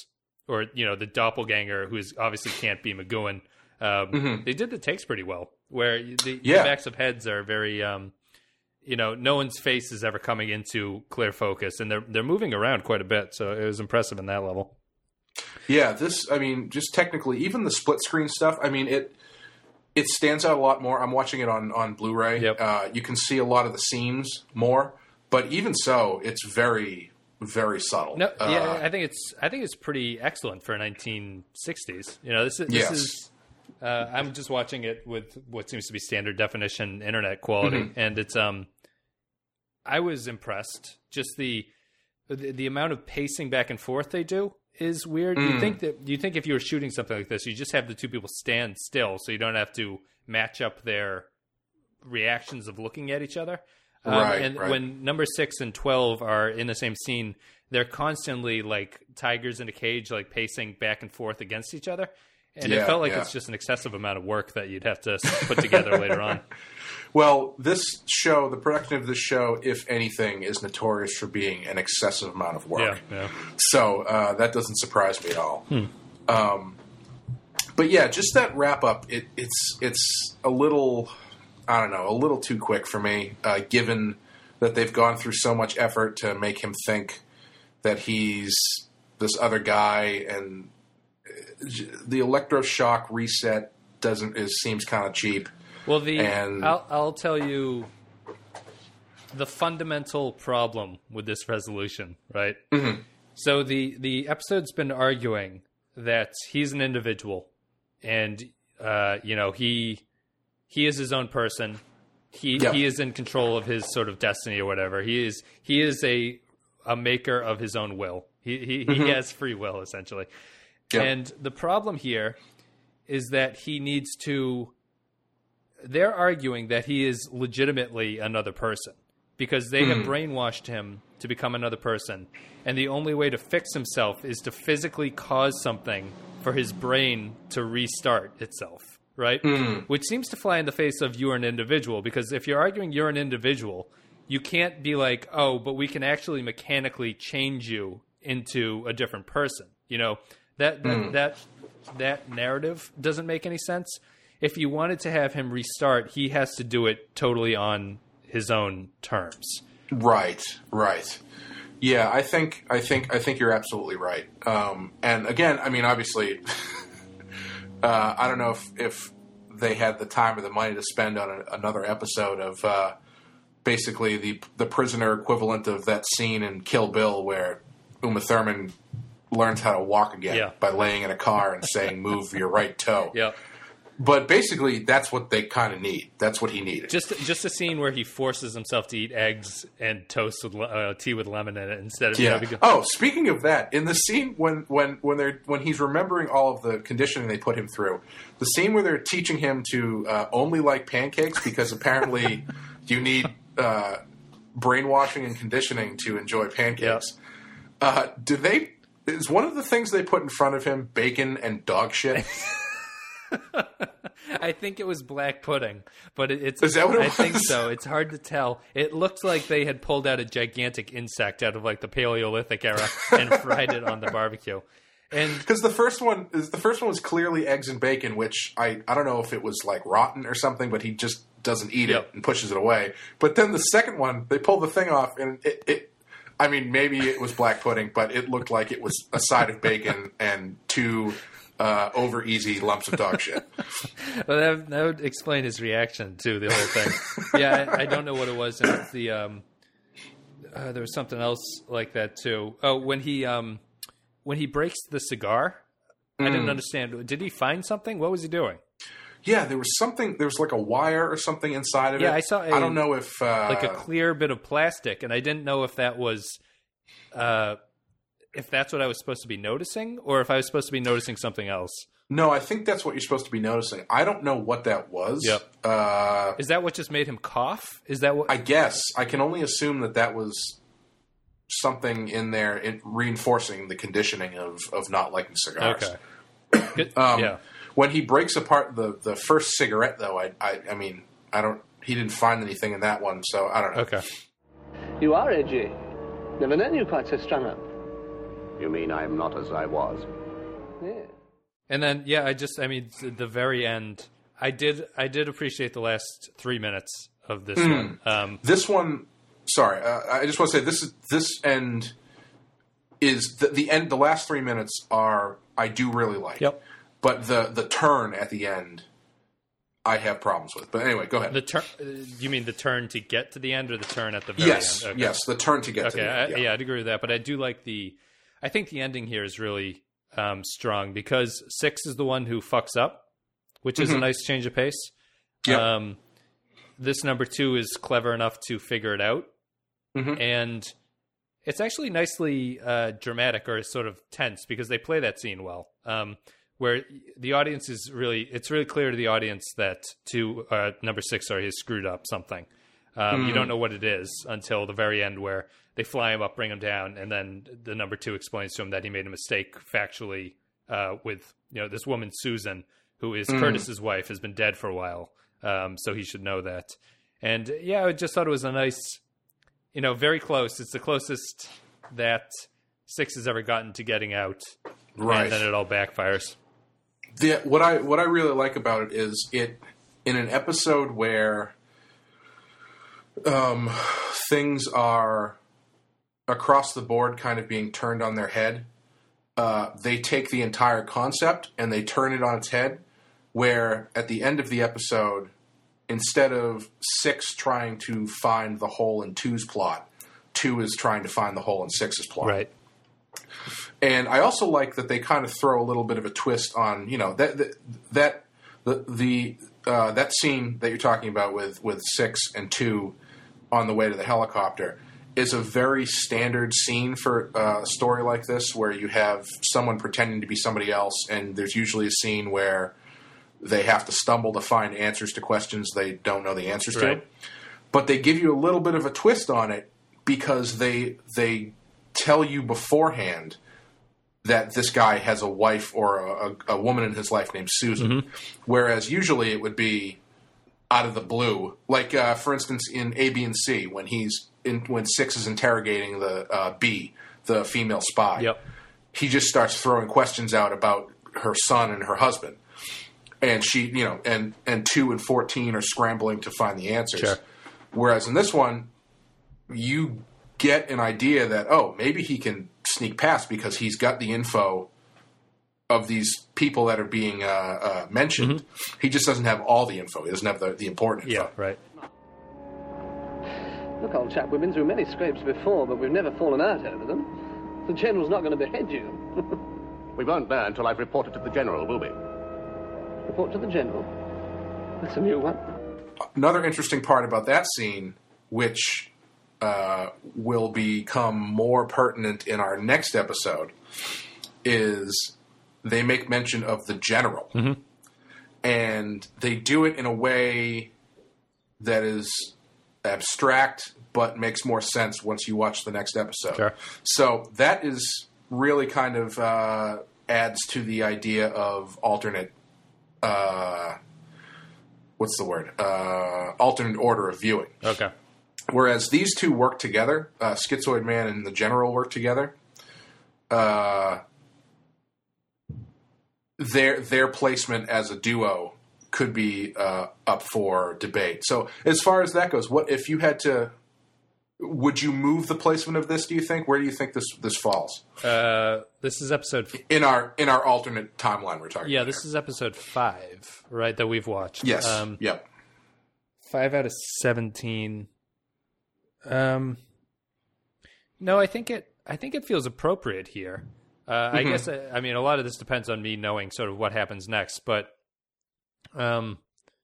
or you know, the doppelganger, who is obviously can't be McGowan. Um, mm-hmm. They did the takes pretty well, where the, yeah. the backs of heads are very, um, you know, no one's face is ever coming into clear focus, and they're they're moving around quite a bit. So it was impressive in that level. Yeah, this, I mean, just technically, even the split screen stuff, I mean, it it stands out a lot more. I'm watching it on, on Blu-ray. Yep. Uh, you can see a lot of the seams more, but even so, it's very, very subtle. No, uh, yeah, I think it's I think it's pretty excellent for nineteen sixties. You know, this is this yes. is. Uh, I'm just watching it with what seems to be standard definition internet quality, mm-hmm. and it's um. I was impressed. Just the, the the amount of pacing back and forth they do is weird. Mm. You think that you think if you were shooting something like this, you just have the two people stand still, so you don't have to match up their reactions of looking at each other. Um, right, and right. when number six and twelve are in the same scene, they're constantly like tigers in a cage, like pacing back and forth against each other. And yeah, it felt like yeah. it's just an excessive amount of work that you'd have to put together later on. Well, this show, the production of this show, if anything, is notorious for being an excessive amount of work. Yeah, yeah. So uh, that doesn't surprise me at all. Hmm. Um, but yeah, just that wrap up, it, it's it's a little, I don't know, a little too quick for me, uh, given that they've gone through so much effort to make him think that he's this other guy, and the electroshock reset doesn't is seems kind of cheap. Well, the and, I'll, I'll tell you the fundamental problem with this resolution, right? Mm-hmm. So the the episode's been arguing that he's an individual, and uh, you know he he is his own person. He yep. he is in control of his sort of destiny or whatever. He is he is a a maker of his own will. He he, mm-hmm. he has free will essentially. Yep. And the problem here is that he needs to. They're arguing that he is legitimately another person because they mm. have brainwashed him to become another person. And the only way to fix himself is to physically cause something for his brain to restart itself, right? Mm. Which seems to fly in the face of you're an individual, because if you're arguing you're an individual, you can't be like, oh, but we can actually mechanically change you into a different person. You know, that that mm. that, that narrative doesn't make any sense. If you wanted to have him restart, he has to do it totally on his own terms. Right, right. Yeah, I think I think I think you're absolutely right. Um, and again, I mean, obviously, uh, I don't know if, if they had the time or the money to spend on a, another episode of uh, basically the the prisoner equivalent of that scene in Kill Bill where Uma Thurman learns how to walk again yeah. by laying in a car and saying, "Move your right toe." Yeah. But basically, that's what they kind of need. That's what he needed. Just just a scene where he forces himself to eat eggs and toast with uh, tea with lemon in it instead of yeah. You know, because- oh, speaking of that, in the scene when when when they're when he's remembering all of the conditioning they put him through, the scene where they're teaching him to uh, only like pancakes because apparently you need uh, brainwashing and conditioning to enjoy pancakes. Yeah. Uh, do they? Is one of the things they put in front of him bacon and dog shit? I think it was black pudding, but it, it's. Is that what it I was? think so. It's hard to tell. It looked like they had pulled out a gigantic insect out of like the Paleolithic era and fried it on the barbecue. And because the first one is the first one was clearly eggs and bacon, which I I don't know if it was like rotten or something, but he just doesn't eat yep. it and pushes it away. But then the second one, they pulled the thing off, and it. it I mean, maybe it was black pudding, but it looked like it was a side of bacon and two uh, over easy lumps of dog shit. Well, that, that would explain his reaction to the whole thing. yeah, I, I don't know what it was. And it's the um, uh, there was something else like that too. Oh, when he um, when he breaks the cigar, mm. I didn't understand. Did he find something? What was he doing? Yeah, there was something. There was like a wire or something inside of yeah, it. Yeah, I saw. A, I don't know if uh, like a clear bit of plastic, and I didn't know if that was, uh, if that's what I was supposed to be noticing, or if I was supposed to be noticing something else. No, I think that's what you're supposed to be noticing. I don't know what that was. Yep. Uh, Is that what just made him cough? Is that what? I guess I can only assume that that was something in there in reinforcing the conditioning of of not liking cigars. Okay. Good. um, yeah. When he breaks apart the, the first cigarette, though, I, I I mean, I don't. He didn't find anything in that one, so I don't know. Okay. You are edgy. Never known you quite so strung up. You mean I'm not as I was? Yeah. And then, yeah, I just, I mean, th- the very end, I did, I did appreciate the last three minutes of this Mm. one. Um, This one, sorry, uh, I just want to say this is this end is the, the end. The last three minutes are I do really like. Yep. But the the turn at the end, I have problems with. But anyway, go ahead. the turn, you mean the turn to get to the end, or the turn at the very yes, end? Okay. yes, the turn to get to Okay, the I, end. yeah. I'd agree with that. But I do like the, I think the ending here is really um, strong because Six is the one who fucks up, which is Mhm. a nice change of pace. Yep. Um, this number two is clever enough to figure it out. Mhm. And it's actually nicely uh, dramatic or sort of tense because they play that scene well, um, where the audience is really, it's really clear to the audience that two, uh, number six, sorry, has screwed up something. Um, Mm. You don't know what it is until the very end where they fly him up, bring him down, and then the number two explains to him that he made a mistake factually uh, with, you know, this woman, Susan, who is Mm. Curtis's wife, has been dead for a while. Um, so he should know that. And yeah, I just thought it was a nice, you know, very close. It's the closest that Six has ever gotten to getting out. Right. And then it all backfires. The, what I what I really like about it is it in an episode where um, things are across the board kind of being turned on their head. Uh, they take the entire concept and they turn it on its head. Where at the end of the episode, instead of Six trying to find the hole in Two's plot, Two is trying to find the hole in Six's plot. Right. And I also like that they kind of throw a little bit of a twist on, you know, that that, that the the uh, that scene that you're talking about with, with Six and Two on the way to the helicopter is a very standard scene for uh, a story like this, where you have someone pretending to be somebody else, and there's usually a scene where they have to stumble to find answers to questions they don't know the answers Right. to. But they give you a little bit of a twist on it because they they tell you beforehand that this guy has a wife or a, a, a woman in his life named Susan. Mm-hmm. Whereas usually it would be out of the blue. Like, uh, for instance, in A, B, and C, when he's in, when Six is interrogating the uh, B, the female spy, Yep. he just starts throwing questions out about her son and her husband. And she, you know, and, and Two and fourteen are scrambling to find the answers. Sure. Whereas in this one, you get an idea that, oh, maybe he can sneak past because he's got the info of these people that are being uh, uh, mentioned. Mm-hmm. He just doesn't have all the info. He doesn't have the, the important info. Yeah, right. Look, old chap, we've been through many scrapes before, but we've never fallen out over them. The General's not going to behead you. We won't know until I've reported to the General, will we? Report to the General. That's a new one. Another interesting part about that scene, which uh, will become more pertinent in our next episode, is they make mention of the General. Mm-hmm. And they do it in a way that is abstract but makes more sense once you watch the next episode. Sure. So that is really kind of uh, adds to the idea of alternate uh, what's the word? Uh, alternate order of viewing. Okay. Whereas these two work together, uh, Schizoid Man and the General work together. Uh, their their placement as a duo could be uh, up for debate. So as far as that goes, what if you had to? Would you move the placement of this? Do you think? Where do you think this this falls Uh, this is episode. F- in our in our alternate timeline? We're talking. yeah, about this here. is episode five, right? That we've watched. Yes. Um, yep. Five out of seventeen. Um, no, I think it. I think it feels appropriate here. Uh, I guess. I, I mean, a lot of this depends on me knowing sort of what happens next, but um,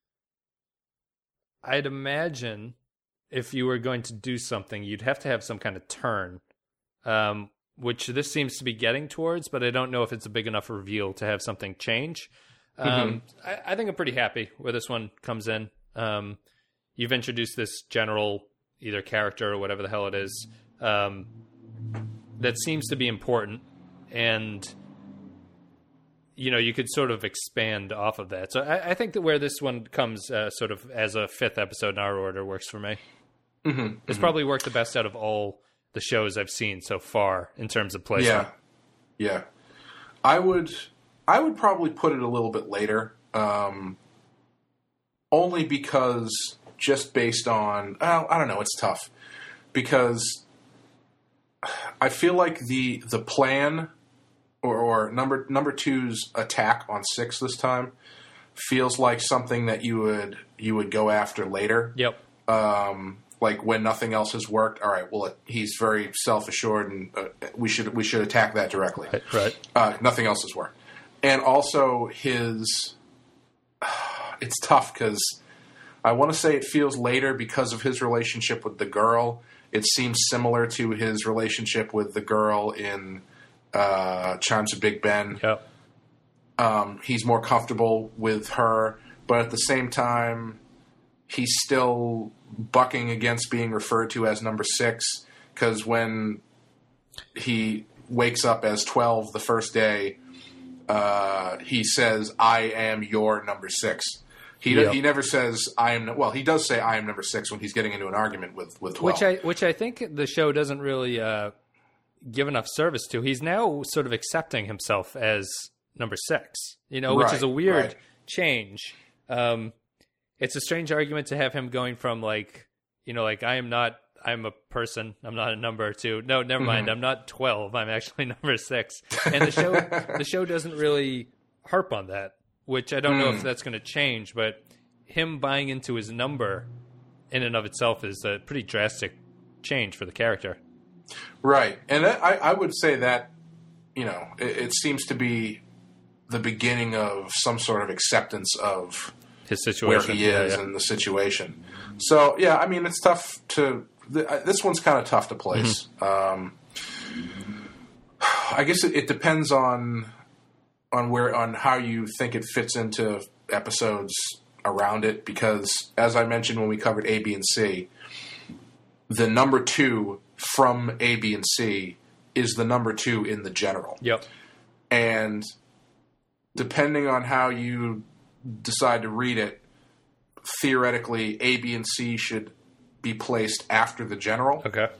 I'd imagine if you were going to do something, you'd have to have some kind of turn, um, which this seems to be getting towards. But I don't know if it's a big enough reveal to have something change. Um, I, I think I'm pretty happy where this one comes in. Um, you've introduced this general either character or whatever the hell it is um, that seems to be important, and you know you could sort of expand off of that. So I, I think that where this one comes uh, sort of as a fifth episode in our order works for me. Mm-hmm, It's mm-hmm. probably worked the best out of all the shows I've seen so far in terms of placement. Yeah, yeah. I would, I would probably put it a little bit later, um, only because just based on, well, I don't know, it's tough. Because I feel like the the plan or, or number number two's attack on six this time feels like something that you would you would go after later. Yep. Um, like when nothing else has worked. All right. Well, it, he's very self assured, and uh, we should we should attack that directly. Right. right. Uh, nothing else has worked, and also his. It's tough because I want to say it feels later because of his relationship with the girl. It seems similar to his relationship with the girl in uh, Chimes of Big Ben. Yep. Um, he's more comfortable with her, but at the same time, he's still bucking against being referred to as number six, because when he wakes up as twelve the first day, uh, he says, "I am your number six." He Yep. he never says I am. Well, he does say I am number six when he's getting into an argument with with twelve. Which I which I think the show doesn't really uh, give enough service to. He's now sort of accepting himself as number six, you know, which Right, is a weird right. change. Um, it's a strange argument to have him going from like, you know, like I am not, I'm a person, I'm not a number two. No, never mind, Mm-hmm. I'm not twelve. I'm actually number six. And the show the show doesn't really harp on that, which I don't know Mm. if that's going to change, but him buying into his number in and of itself is a pretty drastic change for the character. Right. And that, I, I would say that, you know, it, it seems to be the beginning of some sort of acceptance of His where situation. he is Yeah, yeah. and the situation. So, yeah, I mean, it's tough to... Th- this one's kind of tough to place. Mm-hmm. Um, I guess it, it depends on on where on how you think it fits into episodes around it, because as I mentioned when we covered A, B, and C, the number two from A, B, and C is the number two in the general. Yep. And depending on how you decide to read it, theoretically A, B, and C should be placed after the general. Okay.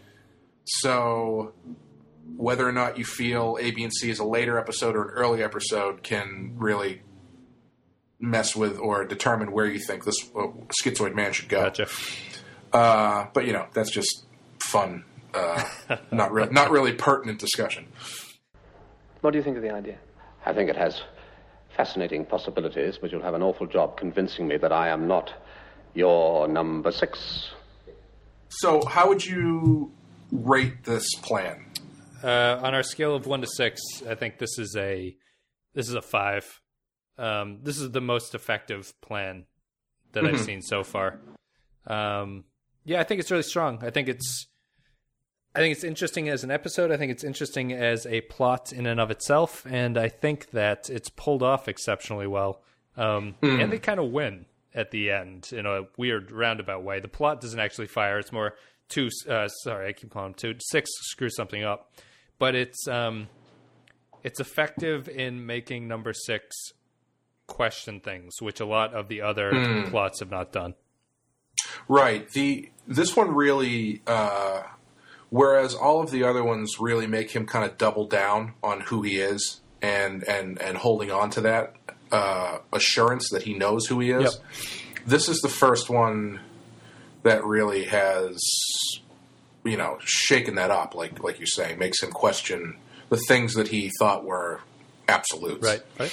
So whether or not you feel A, B, and C is a later episode or an early episode can really mess with or determine where you think this uh, Schizoid Man should go. Gotcha. Uh, but, you know, that's just fun, uh, not, re- not really pertinent discussion. What do you think of the idea? I think it has fascinating possibilities, but you'll have an awful job convincing me that I am not your number six. So how would you rate this plan? Uh, on our scale of one to six, I think this is a this is a five. Um, this is the most effective plan that I've seen so far. Um, yeah, I think it's really strong. I think it's I think it's interesting as an episode. I think it's interesting as a plot in and of itself, and I think that it's pulled off exceptionally well. Um, And they kind of win at the end in a weird roundabout way. The plot doesn't actually fire; it's more two. Uh, sorry, I keep calling them two. Six screws something up, but it's um, it's effective in making number six question things, which a lot of the other plots have not done. Right. The this one really, uh, whereas all of the other ones really make him kind of double down on who he is and and and holding on to that uh, assurance that he knows who he is. Yep. This is the first one that really has, you know, shaken that up, like like you say, makes him question the things that he thought were absolutes. Right. Right.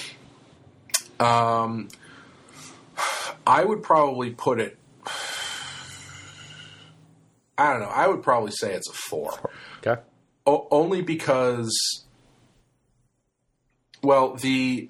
Um, I would probably put it. I don't know. I would probably say it's a four. Okay. O- only because, well, the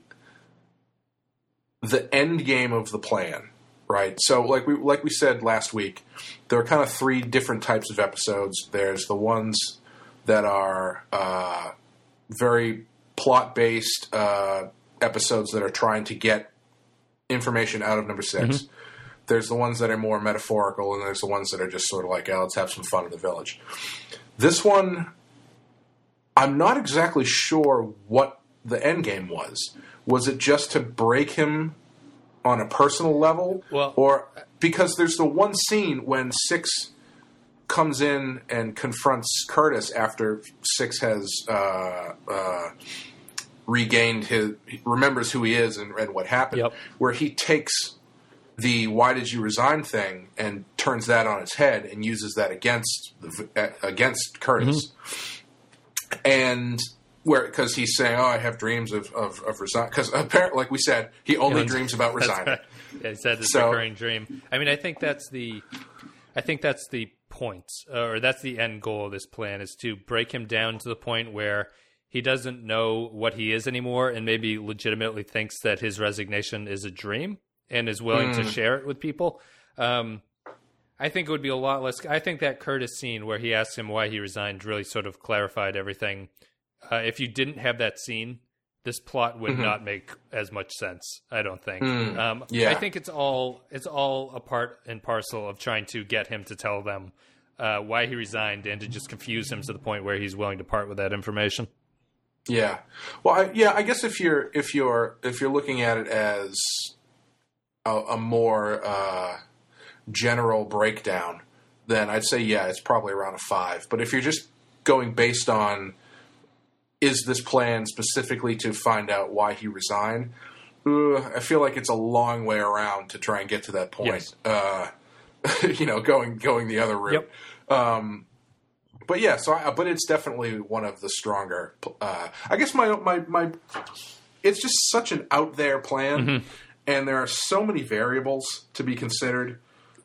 the end game of the plan, right? So, like we like we said last week, there are kind of three different types of episodes. There's the ones that are uh, very plot based uh, episodes that are trying to get information out of number six. Mm-hmm. There's the ones that are more metaphorical, and there's the ones that are just sort of like, oh, let's have some fun in the village. This one, I'm not exactly sure what the end game was. Was it just to break him on a personal level? Well, or because there's the one scene when Six comes in and confronts Curtis after Six has uh, uh, regained his, remembers who he is and, and what happened, Yep. where he takes the "why did you resign" thing and turns that on its head and uses that against the, against Curtis, mm-hmm. and where because he's saying, "Oh, I have dreams of of, of resign," because apparently, like we said, he only Yeah, dreams about resigning. Right. Yeah, he said it's So- a recurring dream. I mean, I think that's the, I think that's the point, uh, or that's the end goal of this plan, is to break him down to the point where he doesn't know what he is anymore, and maybe legitimately thinks that his resignation is a dream and is willing Mm. to share it with people. Um, I think it would be a lot less. I think that Curtis scene where he asked him why he resigned really sort of clarified everything. Uh, if you didn't have that scene, this plot would Mm-hmm. not make as much sense, I don't think. Mm, um, yeah. I think it's all it's all a part and parcel of trying to get him to tell them uh, why he resigned and to just confuse him to the point where he's willing to part with that information. Yeah. Well, I, yeah. I guess if you're if you're if you're looking at it as a, a more uh, general breakdown, then I'd say yeah, it's probably around a five. But if you're just going based on is this plan specifically to find out why he resigned, uh, I feel like it's a long way around to try and get to that point. Yes. Uh, you know, going going the other route. Yep. Um, But yeah, so I, but it's definitely one of the stronger. Uh, I guess my my my, it's just such an out there plan, Mm-hmm. and there are so many variables to be considered.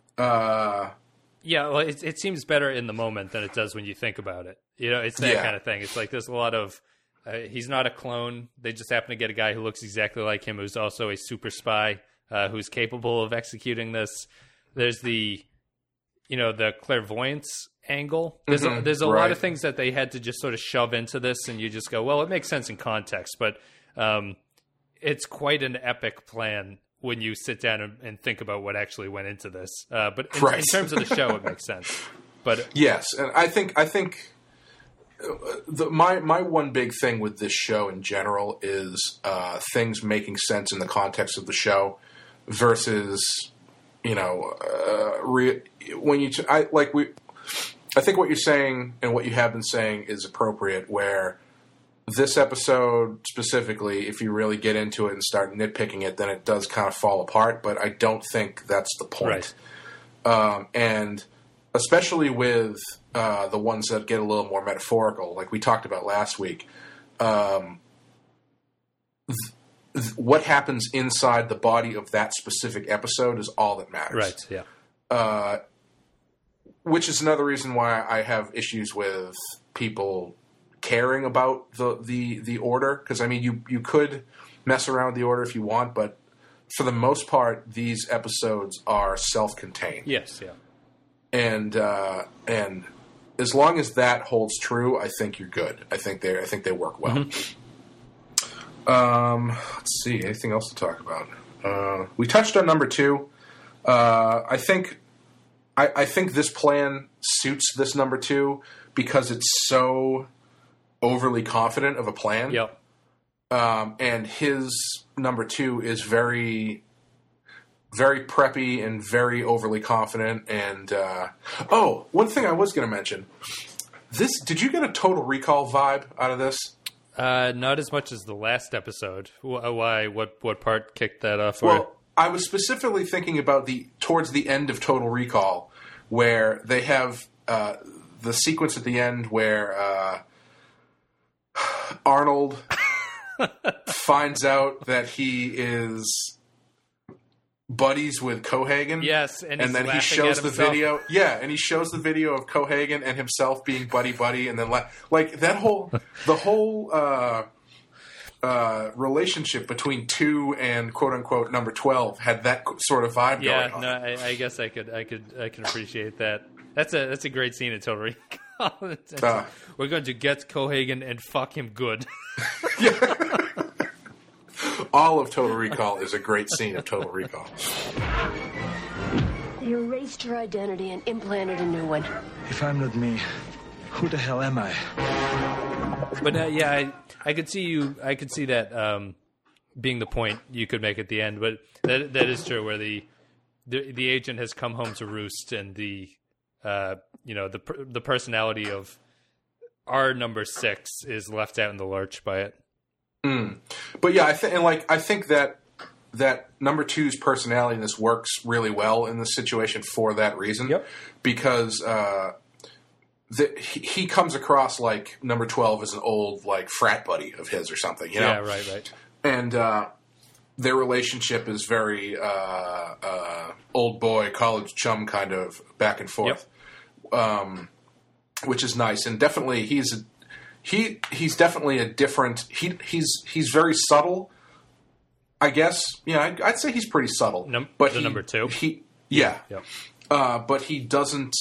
Uh, Yeah, well, it, it seems better in the moment than it does when you think about it. You know, it's that Yeah. kind of thing. It's like there's a lot of, uh, he's not a clone. They just happen to get a guy who looks exactly like him, who's also a super spy, uh, who's capable of executing this. There's the, you know, the clairvoyance angle. There's Mhm, a, there's a lot right. of things that they had to just sort of shove into this, and you just go, well, it makes sense in context, but um, it's quite an epic plan when you sit down and, and think about what actually went into this. Uh, but in, Right. in terms of the show, it makes sense. But yes, and I think I think uh, the, my my one big thing with this show in general is uh, things making sense in the context of the show versus you know uh, re- when you t- I like we. I think what you're saying and what you have been saying is appropriate, where this episode specifically, if you really get into it and start nitpicking it, then it does kind of fall apart, but I don't think that's the point. Right. Um, and especially with uh, the ones that get a little more metaphorical, like we talked about last week, um, th- th- what happens inside the body of that specific episode is all that matters. right, yeah. Uh, which is another reason why I have issues with people caring about the the, the order. Because I mean, you you could mess around with the order if you want, but for the most part, these episodes are self-contained. Yes, yeah. And uh, and as long as that holds true, I think you're good. I think they I think they work well. Mm-hmm. Um, let's see, anything else to talk about? Uh, we touched on number two. Uh, I think. I, I think this plan suits this number two because it's so overly confident of a plan. Yep. Um, and his number two is very, very preppy and very overly confident. And uh, oh, one thing I was going to mention: this. Did you get a Total Recall vibe out of this? Uh, not as much as the last episode. Wh- Why? What? What part kicked that off? For Well, I was specifically thinking about the towards the end of Total Recall, where they have uh, the sequence at the end where uh, Arnold finds out that he is buddies with Cohagen. Yes, and, and he's then he laughing shows at the himself. video. Yeah, and he shows the video of Cohagen and himself being buddy buddy, and then la- like that whole the whole. Uh, Uh, relationship between two and quote unquote number twelve had that sort of vibe Yeah, going on. no, I, I guess I could, I could, I can appreciate that. That's a that's a great scene in Total Recall. It's- Uh. We're going to get Cohagen and fuck him good. All of Total Recall is a great scene of Total Recall. They erased her identity and implanted a new one. If I'm not me, who the hell am I? But uh, yeah, I, I could see you. I could see that um, being the point you could make at the end. But that that is true. Where the the, the agent has come home to roost, and the uh, you know the per- the personality of our number six is left out in the lurch by it. Mm. But yeah, I think and like I think that that number two's personality in this works really well in this situation for that reason. Yep. Because uh, the, he, he comes across like number twelve as an old like frat buddy of his or something. You know? Yeah, right, right. And uh, their relationship is very uh, uh, old boy college chum kind of back and forth, yep. um, which is nice. And definitely he's. A, He he's definitely a different. He he's he's very subtle. I guess yeah, I'd, I'd say he's pretty subtle. Num- but the he, number two, he yeah, yep. uh, but he doesn't.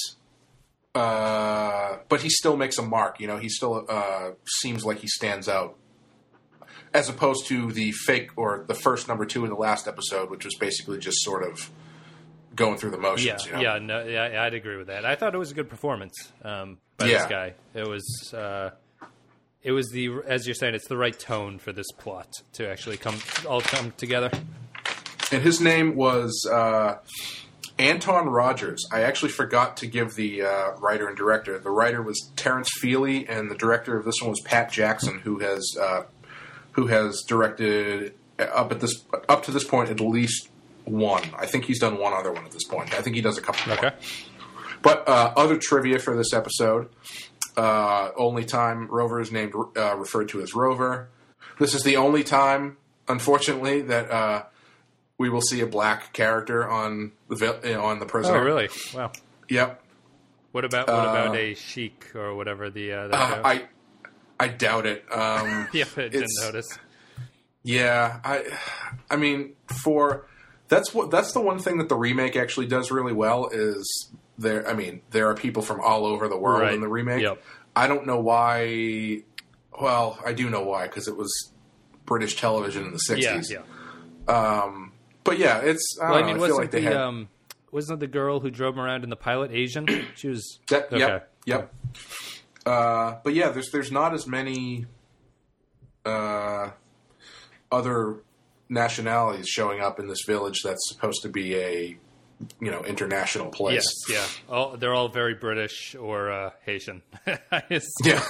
Uh, but he still makes a mark. You know, he still uh, seems like he stands out, as opposed to the fake or the first number two in the last episode, which was basically just sort of going through the motions. Yeah, you know? yeah, no, yeah, I'd agree with that. I thought it was a good performance um, by yeah. this guy. It was. Uh, It was the, as you're saying, it's the right tone for this plot to actually come all come together. And his name was uh, Anton Rogers. I actually forgot to give the uh, writer and director. The writer was Terrence Feely, and the director of this one was Pat Jackson, who has uh, who has directed up at this up to this point at least one. I think he's done one other one at this point. I think he does a couple more. Okay. But uh, other trivia for this episode. Uh, only time Rover is named uh, referred to as Rover. This is the only time, unfortunately, that uh, we will see a black character on the on the prisoner. Oh, really? Wow. Yep. What about what uh, about a Sheik or whatever the? Uh, uh, I I doubt it. Um, yeah, I didn't notice. Yeah, I I mean for that's what that's the one thing that the remake actually does really well is. There, I mean, there are people from all over the world right. in the remake. Yep. I don't know why. Well, I do know why because it was British television in the sixties. Yeah, yeah. Um, but yeah, it's. I, well, don't I mean, know, I wasn't feel like they the had, um, wasn't the girl who drove him around in the pilot Asian? She was. That, okay. Yep. Yep. Uh, but yeah, there's there's not as many uh, other nationalities showing up in this village that's supposed to be a. You know, international place. Yes, yeah. All, they're all very British or uh, Haitian. yeah.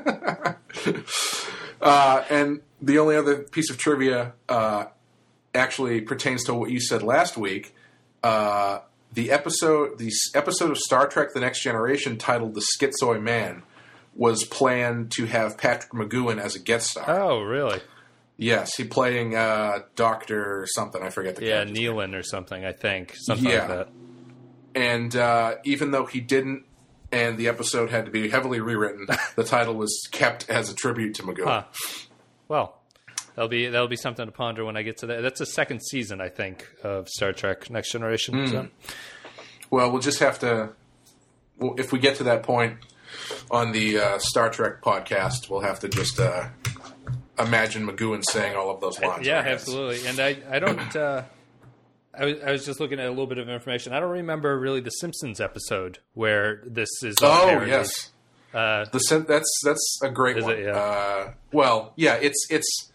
uh, and the only other piece of trivia uh, actually pertains to what you said last week. Uh, the episode, the episode of Star Trek: The Next Generation titled "The Schizoid Man" was planned to have Patrick McGoohan as a guest star. Oh, really? Yes, he playing uh, Doctor something. I forget the yeah, character's Nealon name. or something. I think something yeah. like that. And uh, even though he didn't, and the episode had to be heavily rewritten, the title was kept as a tribute to McGoohan. Huh. Well, that'll be that'll be something to ponder when I get to that. That's the second season, I think, of Star Trek: Next Generation. Mm. So. Well, we'll just have to. Well, if we get to that point on the uh, Star Trek podcast, we'll have to just. Uh, Imagine McGoohan saying all of those lines. Yeah, absolutely. And I, I don't. Uh, I was, I was just looking at a little bit of information. I don't remember really the Simpsons episode where this is. All oh parodies. yes, uh, the that's that's a great one. It, yeah? uh, well, yeah, it's it's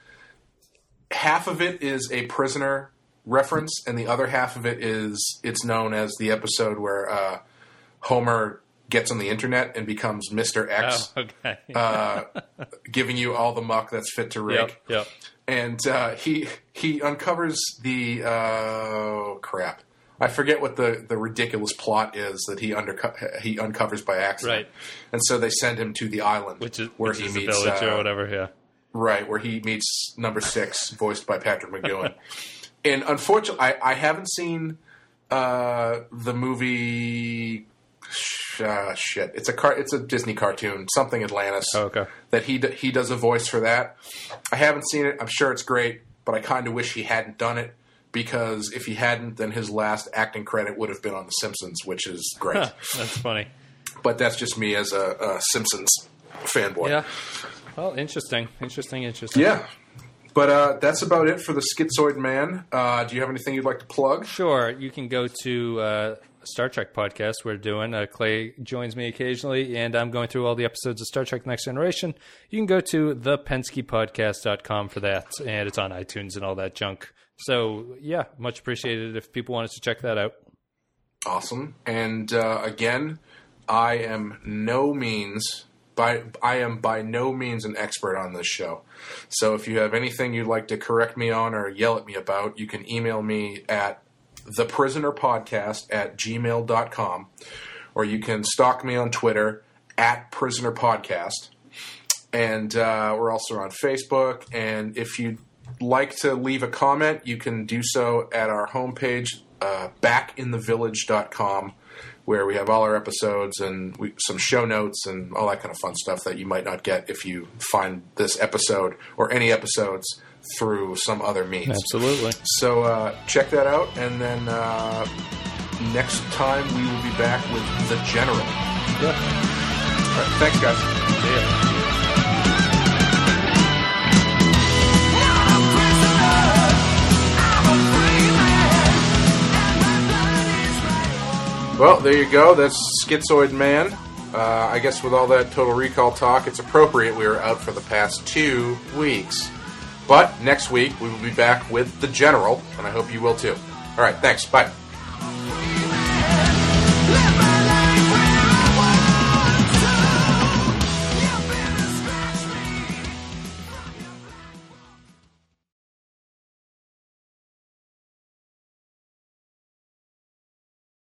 half of it is a prisoner reference, and the other half of it is it's known as the episode where uh, Homer gets on the internet and becomes Mister X, oh, okay. uh, giving you all the muck that's fit to Rick. Yep, yep. And uh, he he uncovers the uh, oh, crap. I forget what the, the ridiculous plot is that he underco- he uncovers by accident. Right. And so they send him to the island, which is where which he is meets the village uh, or whatever. Yeah. Right, where he meets number six, voiced by Patrick McGoohan. And unfortunately, I, I haven't seen uh, the movie. Uh, shit, it's a car. It's a Disney cartoon, something Atlantis. Oh, okay. That he d- he does a voice for that. I haven't seen it. I'm sure it's great, but I kind of wish he hadn't done it because if he hadn't, then his last acting credit would have been on The Simpsons, which is great. That's funny. But that's just me as a, a Simpsons fanboy. Yeah. Well, interesting, interesting, interesting. Yeah. But uh, that's about it for the Schizoid Man. Uh, do you have anything you'd like to plug? Sure. You can go to uh, Star Trek podcast we're doing. Uh, Clay joins me occasionally, and I'm going through all the episodes of Star Trek Next Generation. You can go to the penske podcast dot com for that, and it's on iTunes and all that junk. So, yeah, much appreciated if people wanted to check that out. Awesome. And uh, again, I am no means by I am by no means an expert on this show. So if you have anything you'd like to correct me on or yell at me about, you can email me at theprisonerpodcast at gmail dot com, or you can stalk me on Twitter at prisonerpodcast. And uh, we're also on Facebook. And if you'd like to leave a comment, you can do so at our homepage, uh, back in the village dot com, where we have all our episodes and we, some show notes and all that kind of fun stuff that you might not get if you find this episode or any episodes through some other means. Absolutely. So uh, check that out, and then uh, next time we will be back with The General. Yeah. All right, thanks, guys. See ya. Well, there you go. That's Schizoid Man. Uh, I guess with all that Total Recall talk, it's appropriate we were out for the past two weeks. But next week, we will be back with The General, and I hope you will too. All right, thanks. Bye.